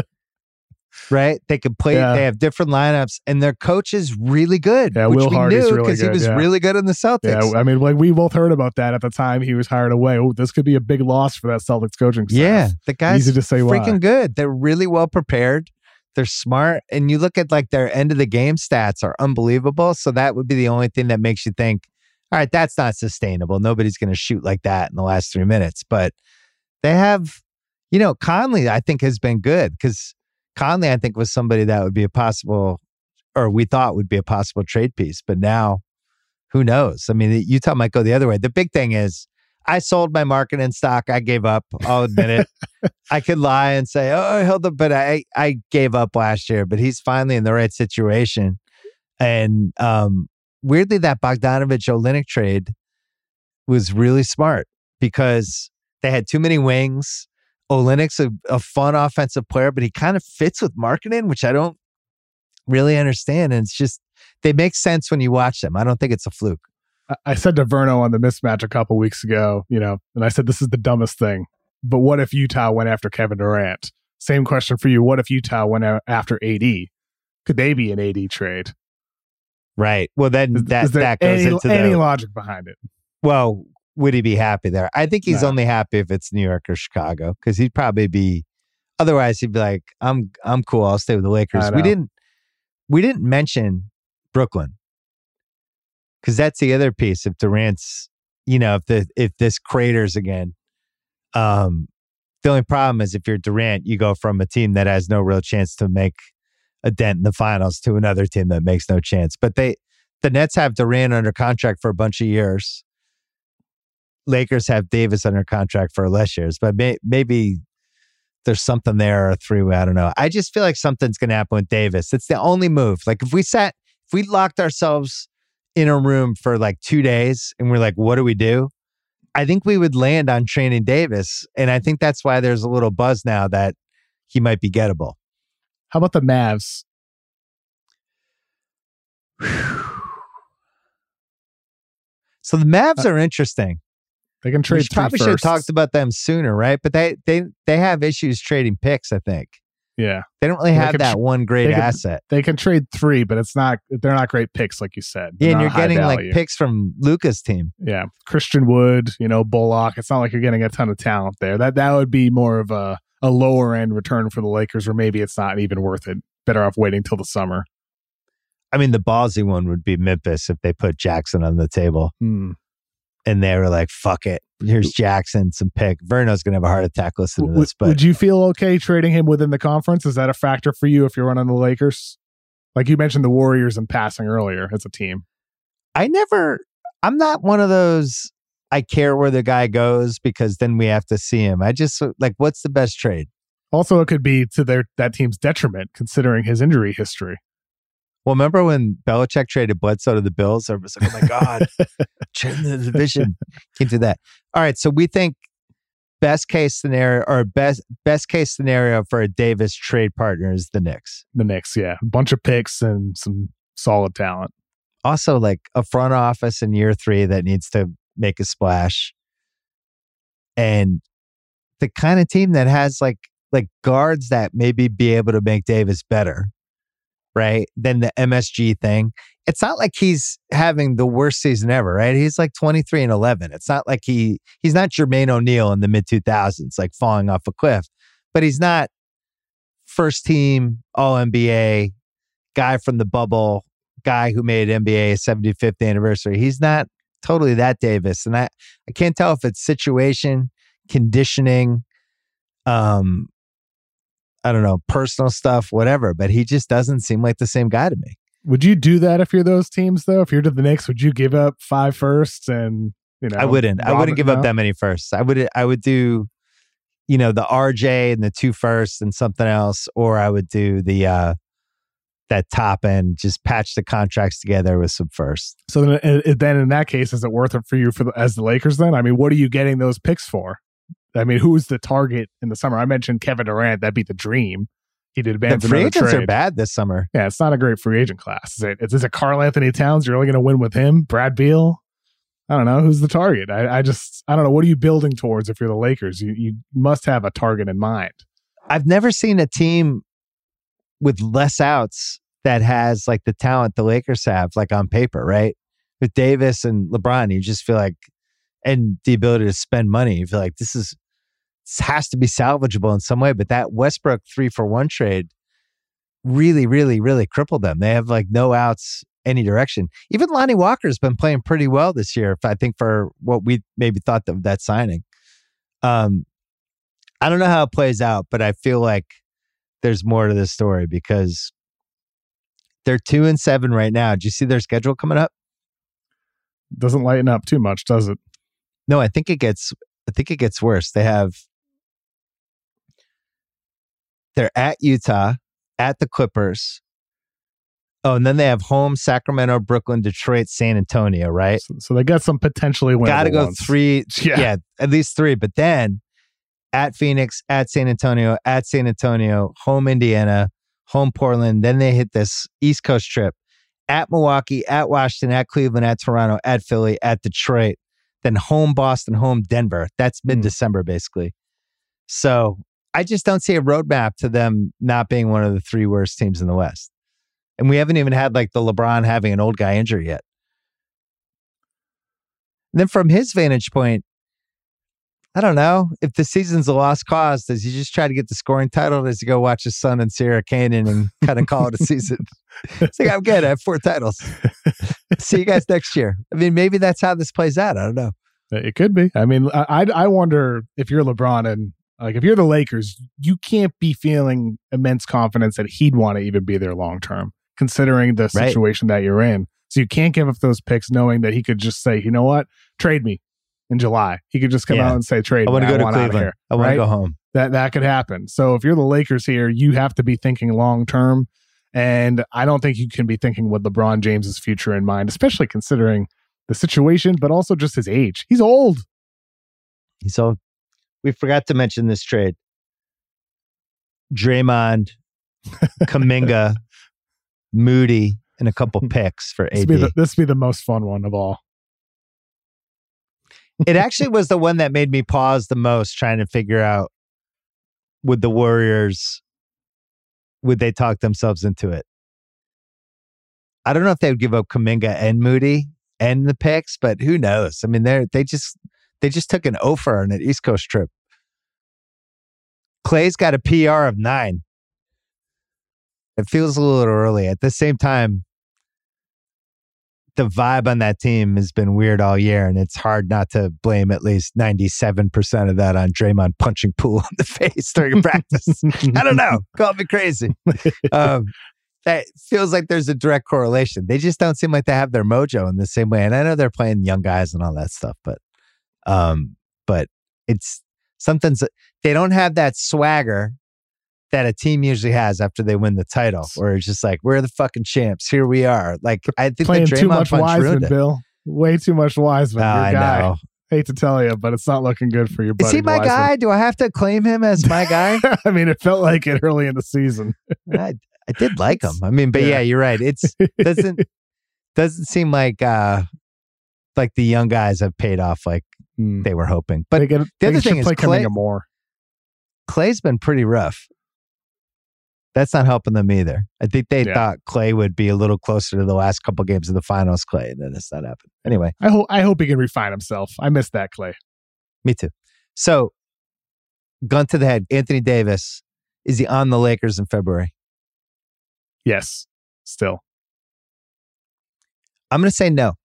right? They can play. Yeah. They have different lineups, and their coach is really good. Yeah, which Will we Hart is knew really because good. he was yeah. really good in the Celtics. Yeah, I mean, like we both heard about that at the time he was hired away. Oh, this could be a big loss for that Celtics coaching staff. Yeah, the guys easy to say freaking why. good. They're really well prepared. They're smart, and you look at like their end of the game stats are unbelievable. So that would be the only thing that makes you think, all right, that's not sustainable. Nobody's going to shoot like that in the last three minutes. But they have. You know, Conley, I think, has been good because Conley, I think, was somebody that would be a possible, or we thought would be a possible trade piece. But now, who knows? I mean, Utah might go the other way. The big thing is, I sold my marketing stock. I gave up. I'll admit it. I could lie and say, oh, I held up, but I, I gave up last year. But he's finally in the right situation. And um, weirdly, that Bogdanovich Olynyk trade was really smart because they had too many wings. Olynyk's a, a fun offensive player, but he kind of fits with Markkanen, which I don't really understand. And it's just, they make sense when you watch them. I don't think it's a fluke. I said to Verno on the mismatch a couple weeks ago, you know, and I said, this is the dumbest thing. But what if Utah went after Kevin Durant? Same question for you. What if Utah went after A D? Could they be an A D trade? Right. Well, then is, that, is there that goes any, into any the, logic behind it. Well, would he be happy there? I think he's no. only happy if it's New York or Chicago because he'd probably be. Otherwise, he'd be like, "I'm, I'm cool. I'll stay with the Lakers." We didn't, we didn't mention Brooklyn because that's the other piece. If Durant's, you know, if the if this craters again, um, the only problem is if you're Durant, you go from a team that has no real chance to make a dent in the finals to another team that makes no chance. But they, the Nets have Durant under contract for a bunch of years. Lakers have Davis under contract for less years, but may, maybe there's something there or a three-way. I don't know. I just feel like something's going to happen with Davis. It's the only move. Like if we sat, if we locked ourselves in a room for like two days and we're like, what do we do? I think we would land on training Davis. And I think that's why there's a little buzz now that he might be gettable. How about the Mavs? So the Mavs are interesting. They can trade. We probably should have talked about them sooner, right? But they they they have issues trading picks, I think. Yeah, they don't really have that one great they asset. Can, they can trade three, but it's not. They're not great picks, like you said. They're yeah, and you're getting value. like picks from Luka's team. Yeah, Christian Wood, you know, Bullock. It's not like you're getting a ton of talent there. That that would be more of a a lower end return for the Lakers, or maybe it's not even worth it. Better off waiting till the summer. I mean, the ballsy one would be Memphis if they put Jackson on the table. Hmm. And they were like, fuck it. Here's Jackson, some pick. Verno's going to have a heart attack listening to this. But would you feel okay trading him within the conference? Is that a factor for you if you're running the Lakers? Like you mentioned the Warriors in passing earlier as a team. I never, I'm not one of those, I care where the guy goes because then we have to see him. I just, like, what's the best trade? Also, it could be to their that team's detriment considering his injury history. Well, remember when Belichick traded Bledsoe to the Bills? Everybody was like, oh my God, trading the division. Can't do that. All right. So we think best case scenario or best best case scenario for a Davis trade partner is the Knicks. The Knicks, yeah. A bunch of picks and some solid talent. Also, like a front office in year three that needs to make a splash. And the kind of team that has like like guards that maybe be able to make Davis better, right? Than the M S G thing. It's not like he's having the worst season ever, right? He's like twenty-three and eleven. It's not like he he's not Jermaine O'Neal in the mid two thousands, like falling off a cliff, but he's not first team All N B A guy from the bubble, guy who made N B A seventy-fifth anniversary. He's not totally that Davis. And I, I can't tell if it's situation, conditioning, um, I don't know, personal stuff, whatever, but he just doesn't seem like the same guy to me. Would you do that if you're those teams, though? If you're to the Knicks, would you give up five firsts and, you know? I wouldn't. I wouldn't give no? up that many firsts. I would I would do, you know, the R J and the two firsts and something else, or I would do the uh, that top end, just patch the contracts together with some firsts. So then, uh, then in that case, is it worth it for you for the, as the Lakers then? I mean, what are you getting those picks for? I mean, who's the target in the summer? I mentioned Kevin Durant. That'd be the dream. He did advance. The free agents trade. are bad this summer. Yeah, it's not a great free agent class. Is it? Is it Karl Anthony Towns? You're only going to win with him? Brad Beal? I don't know. Who's the target? I, I just, I don't know. What are you building towards if you're the Lakers? You you must have a target in mind. I've never seen a team with less outs that has like the talent the Lakers have, like on paper, right? With Davis and LeBron, you just feel like, and the ability to spend money, you feel like this is, this has to be salvageable in some way. But that Westbrook three for one trade really, really, really crippled them. They have like no outs any direction. Even Lonnie Walker's been playing pretty well this year, I think, for what we maybe thought of that signing. Um, I don't know how it plays out, but I feel like there's more to this story because they're two and seven right now. Do you see their schedule coming up? Doesn't lighten up too much, does it? No, I think it gets. I think it gets worse. They have. They're at Utah, at the Clippers. Oh, and then they have home Sacramento, Brooklyn, Detroit, San Antonio. Right. So, so they got some potentially winnable Got to go ones. three. Yeah. yeah, at least three. But then at Phoenix, at San Antonio, at San Antonio, home Indiana, home Portland. Then they hit this East Coast trip at Milwaukee, at Washington, at Cleveland, at Toronto, at Philly, at Detroit. Then home Boston, home Denver. That's mid-December, basically. So I just don't see a roadmap to them not being one of the three worst teams in the West. And we haven't even had like the LeBron having an old guy injury yet. And then from his vantage point, I don't know. If the season's a lost cause, does he just try to get the scoring title? Or does he go watch his son and Sarah Kanan and kind of call it a season? It's like, I'm good. I have four titles. See you guys next year. I mean, maybe that's how this plays out. I don't know. It could be. I mean, I I wonder if you're LeBron and like if you're the Lakers, you can't be feeling immense confidence that he'd want to even be there long term, considering the Right. situation that you're in. So you can't give up those picks knowing that he could just say, you know what, trade me in July. He could just come Yeah. out and say, trade I me. want to go to want out of Cleveland. here. I want Right? to go home. That that could happen. So if you're the Lakers here, you have to be thinking long term. And I don't think you can be thinking with LeBron James's future in mind, especially considering the situation, but also just his age. He's old. So we forgot to mention this trade. Draymond, Kuminga, Moody, and a couple picks for This A would be D. the, this would be the most fun one of all. It actually was the one that made me pause the most, trying to figure out, would the Warriors, would they talk themselves into it? I don't know if they would give up Kuminga and Moody and the picks, but who knows? I mean, they they just they just took an offer on an East Coast trip. Clay's got a P R of nine. It feels a little early. At the same time, the vibe on that team has been weird all year, and it's hard not to blame at least ninety-seven percent of that on Draymond punching Poole in the face during practice. I don't know. Call me crazy. Um, that feels like there's a direct correlation. They just don't seem like they have their mojo in the same way. And I know they're playing young guys and all that stuff, but um, but it's something's, they don't have that swagger that a team usually has after they win the title, where it's just like, we're the fucking champs. Here we are. Like, I think Playing the too Draymond much punch Wiseman, ruined it. Bill. Way too much Wiseman. Oh, Your I guy. know. Hate to tell you, but it's not looking good for your buddy. Is he my Wiseman. guy? Do I have to claim him as my guy? I mean, it felt like it early in the season. I, I did like him. I mean, but yeah, yeah you're right. It's doesn't doesn't seem like uh like the young guys have paid off like mm. they were hoping. But get, the other thing is Clay, more. Clay's been pretty rough. That's not helping them either. I think they yeah. thought Clay would be a little closer to the last couple games of the finals, Clay, and then it's not happened. Anyway, I hope I hope he can refine himself. I miss that Clay. Me too. So, gun to the head, Anthony Davis, is he on the Lakers in February? Yes, still. I'm going to say no.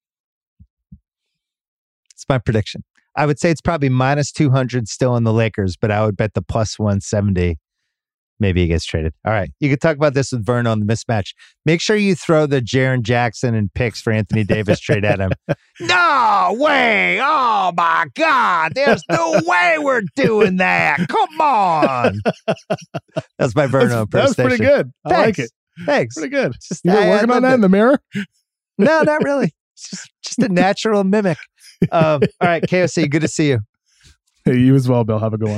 It's my prediction. I would say it's probably minus two hundred still on the Lakers, but I would bet the plus one seventy. Maybe he gets traded. All right. You can talk about this with Vern on the mismatch. Make sure you throw the Jaren Jackson and picks for Anthony Davis trade at him. No way. Oh, my God. There's no way we're doing that. Come on. That's my Verno impersonation. That's pretty good. I Thanks. like it. Thanks. Pretty good. Just, you been working on that it. in the mirror? No, not really. It's just, just a natural mimic. Um, all right, K O C, good to see you. Hey, you as well, Bill. Have a good one.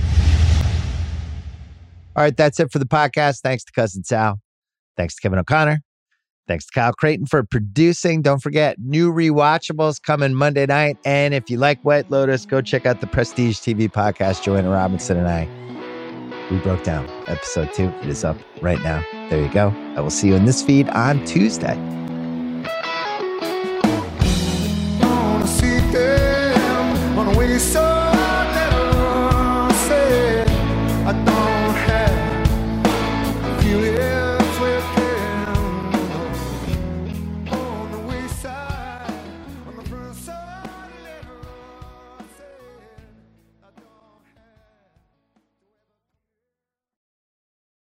All right, that's it for the podcast. Thanks to Cousin Sal. Thanks to Kevin O'Connor. Thanks to Kyle Creighton for producing. Don't forget, new rewatchables coming Monday night. And if you like White Lotus, go check out the Prestige T V podcast. Joanna Robinson and I, we broke down episode two. It is up right now. There you go. I will see you in this feed on Tuesday. I wanna see them on the way so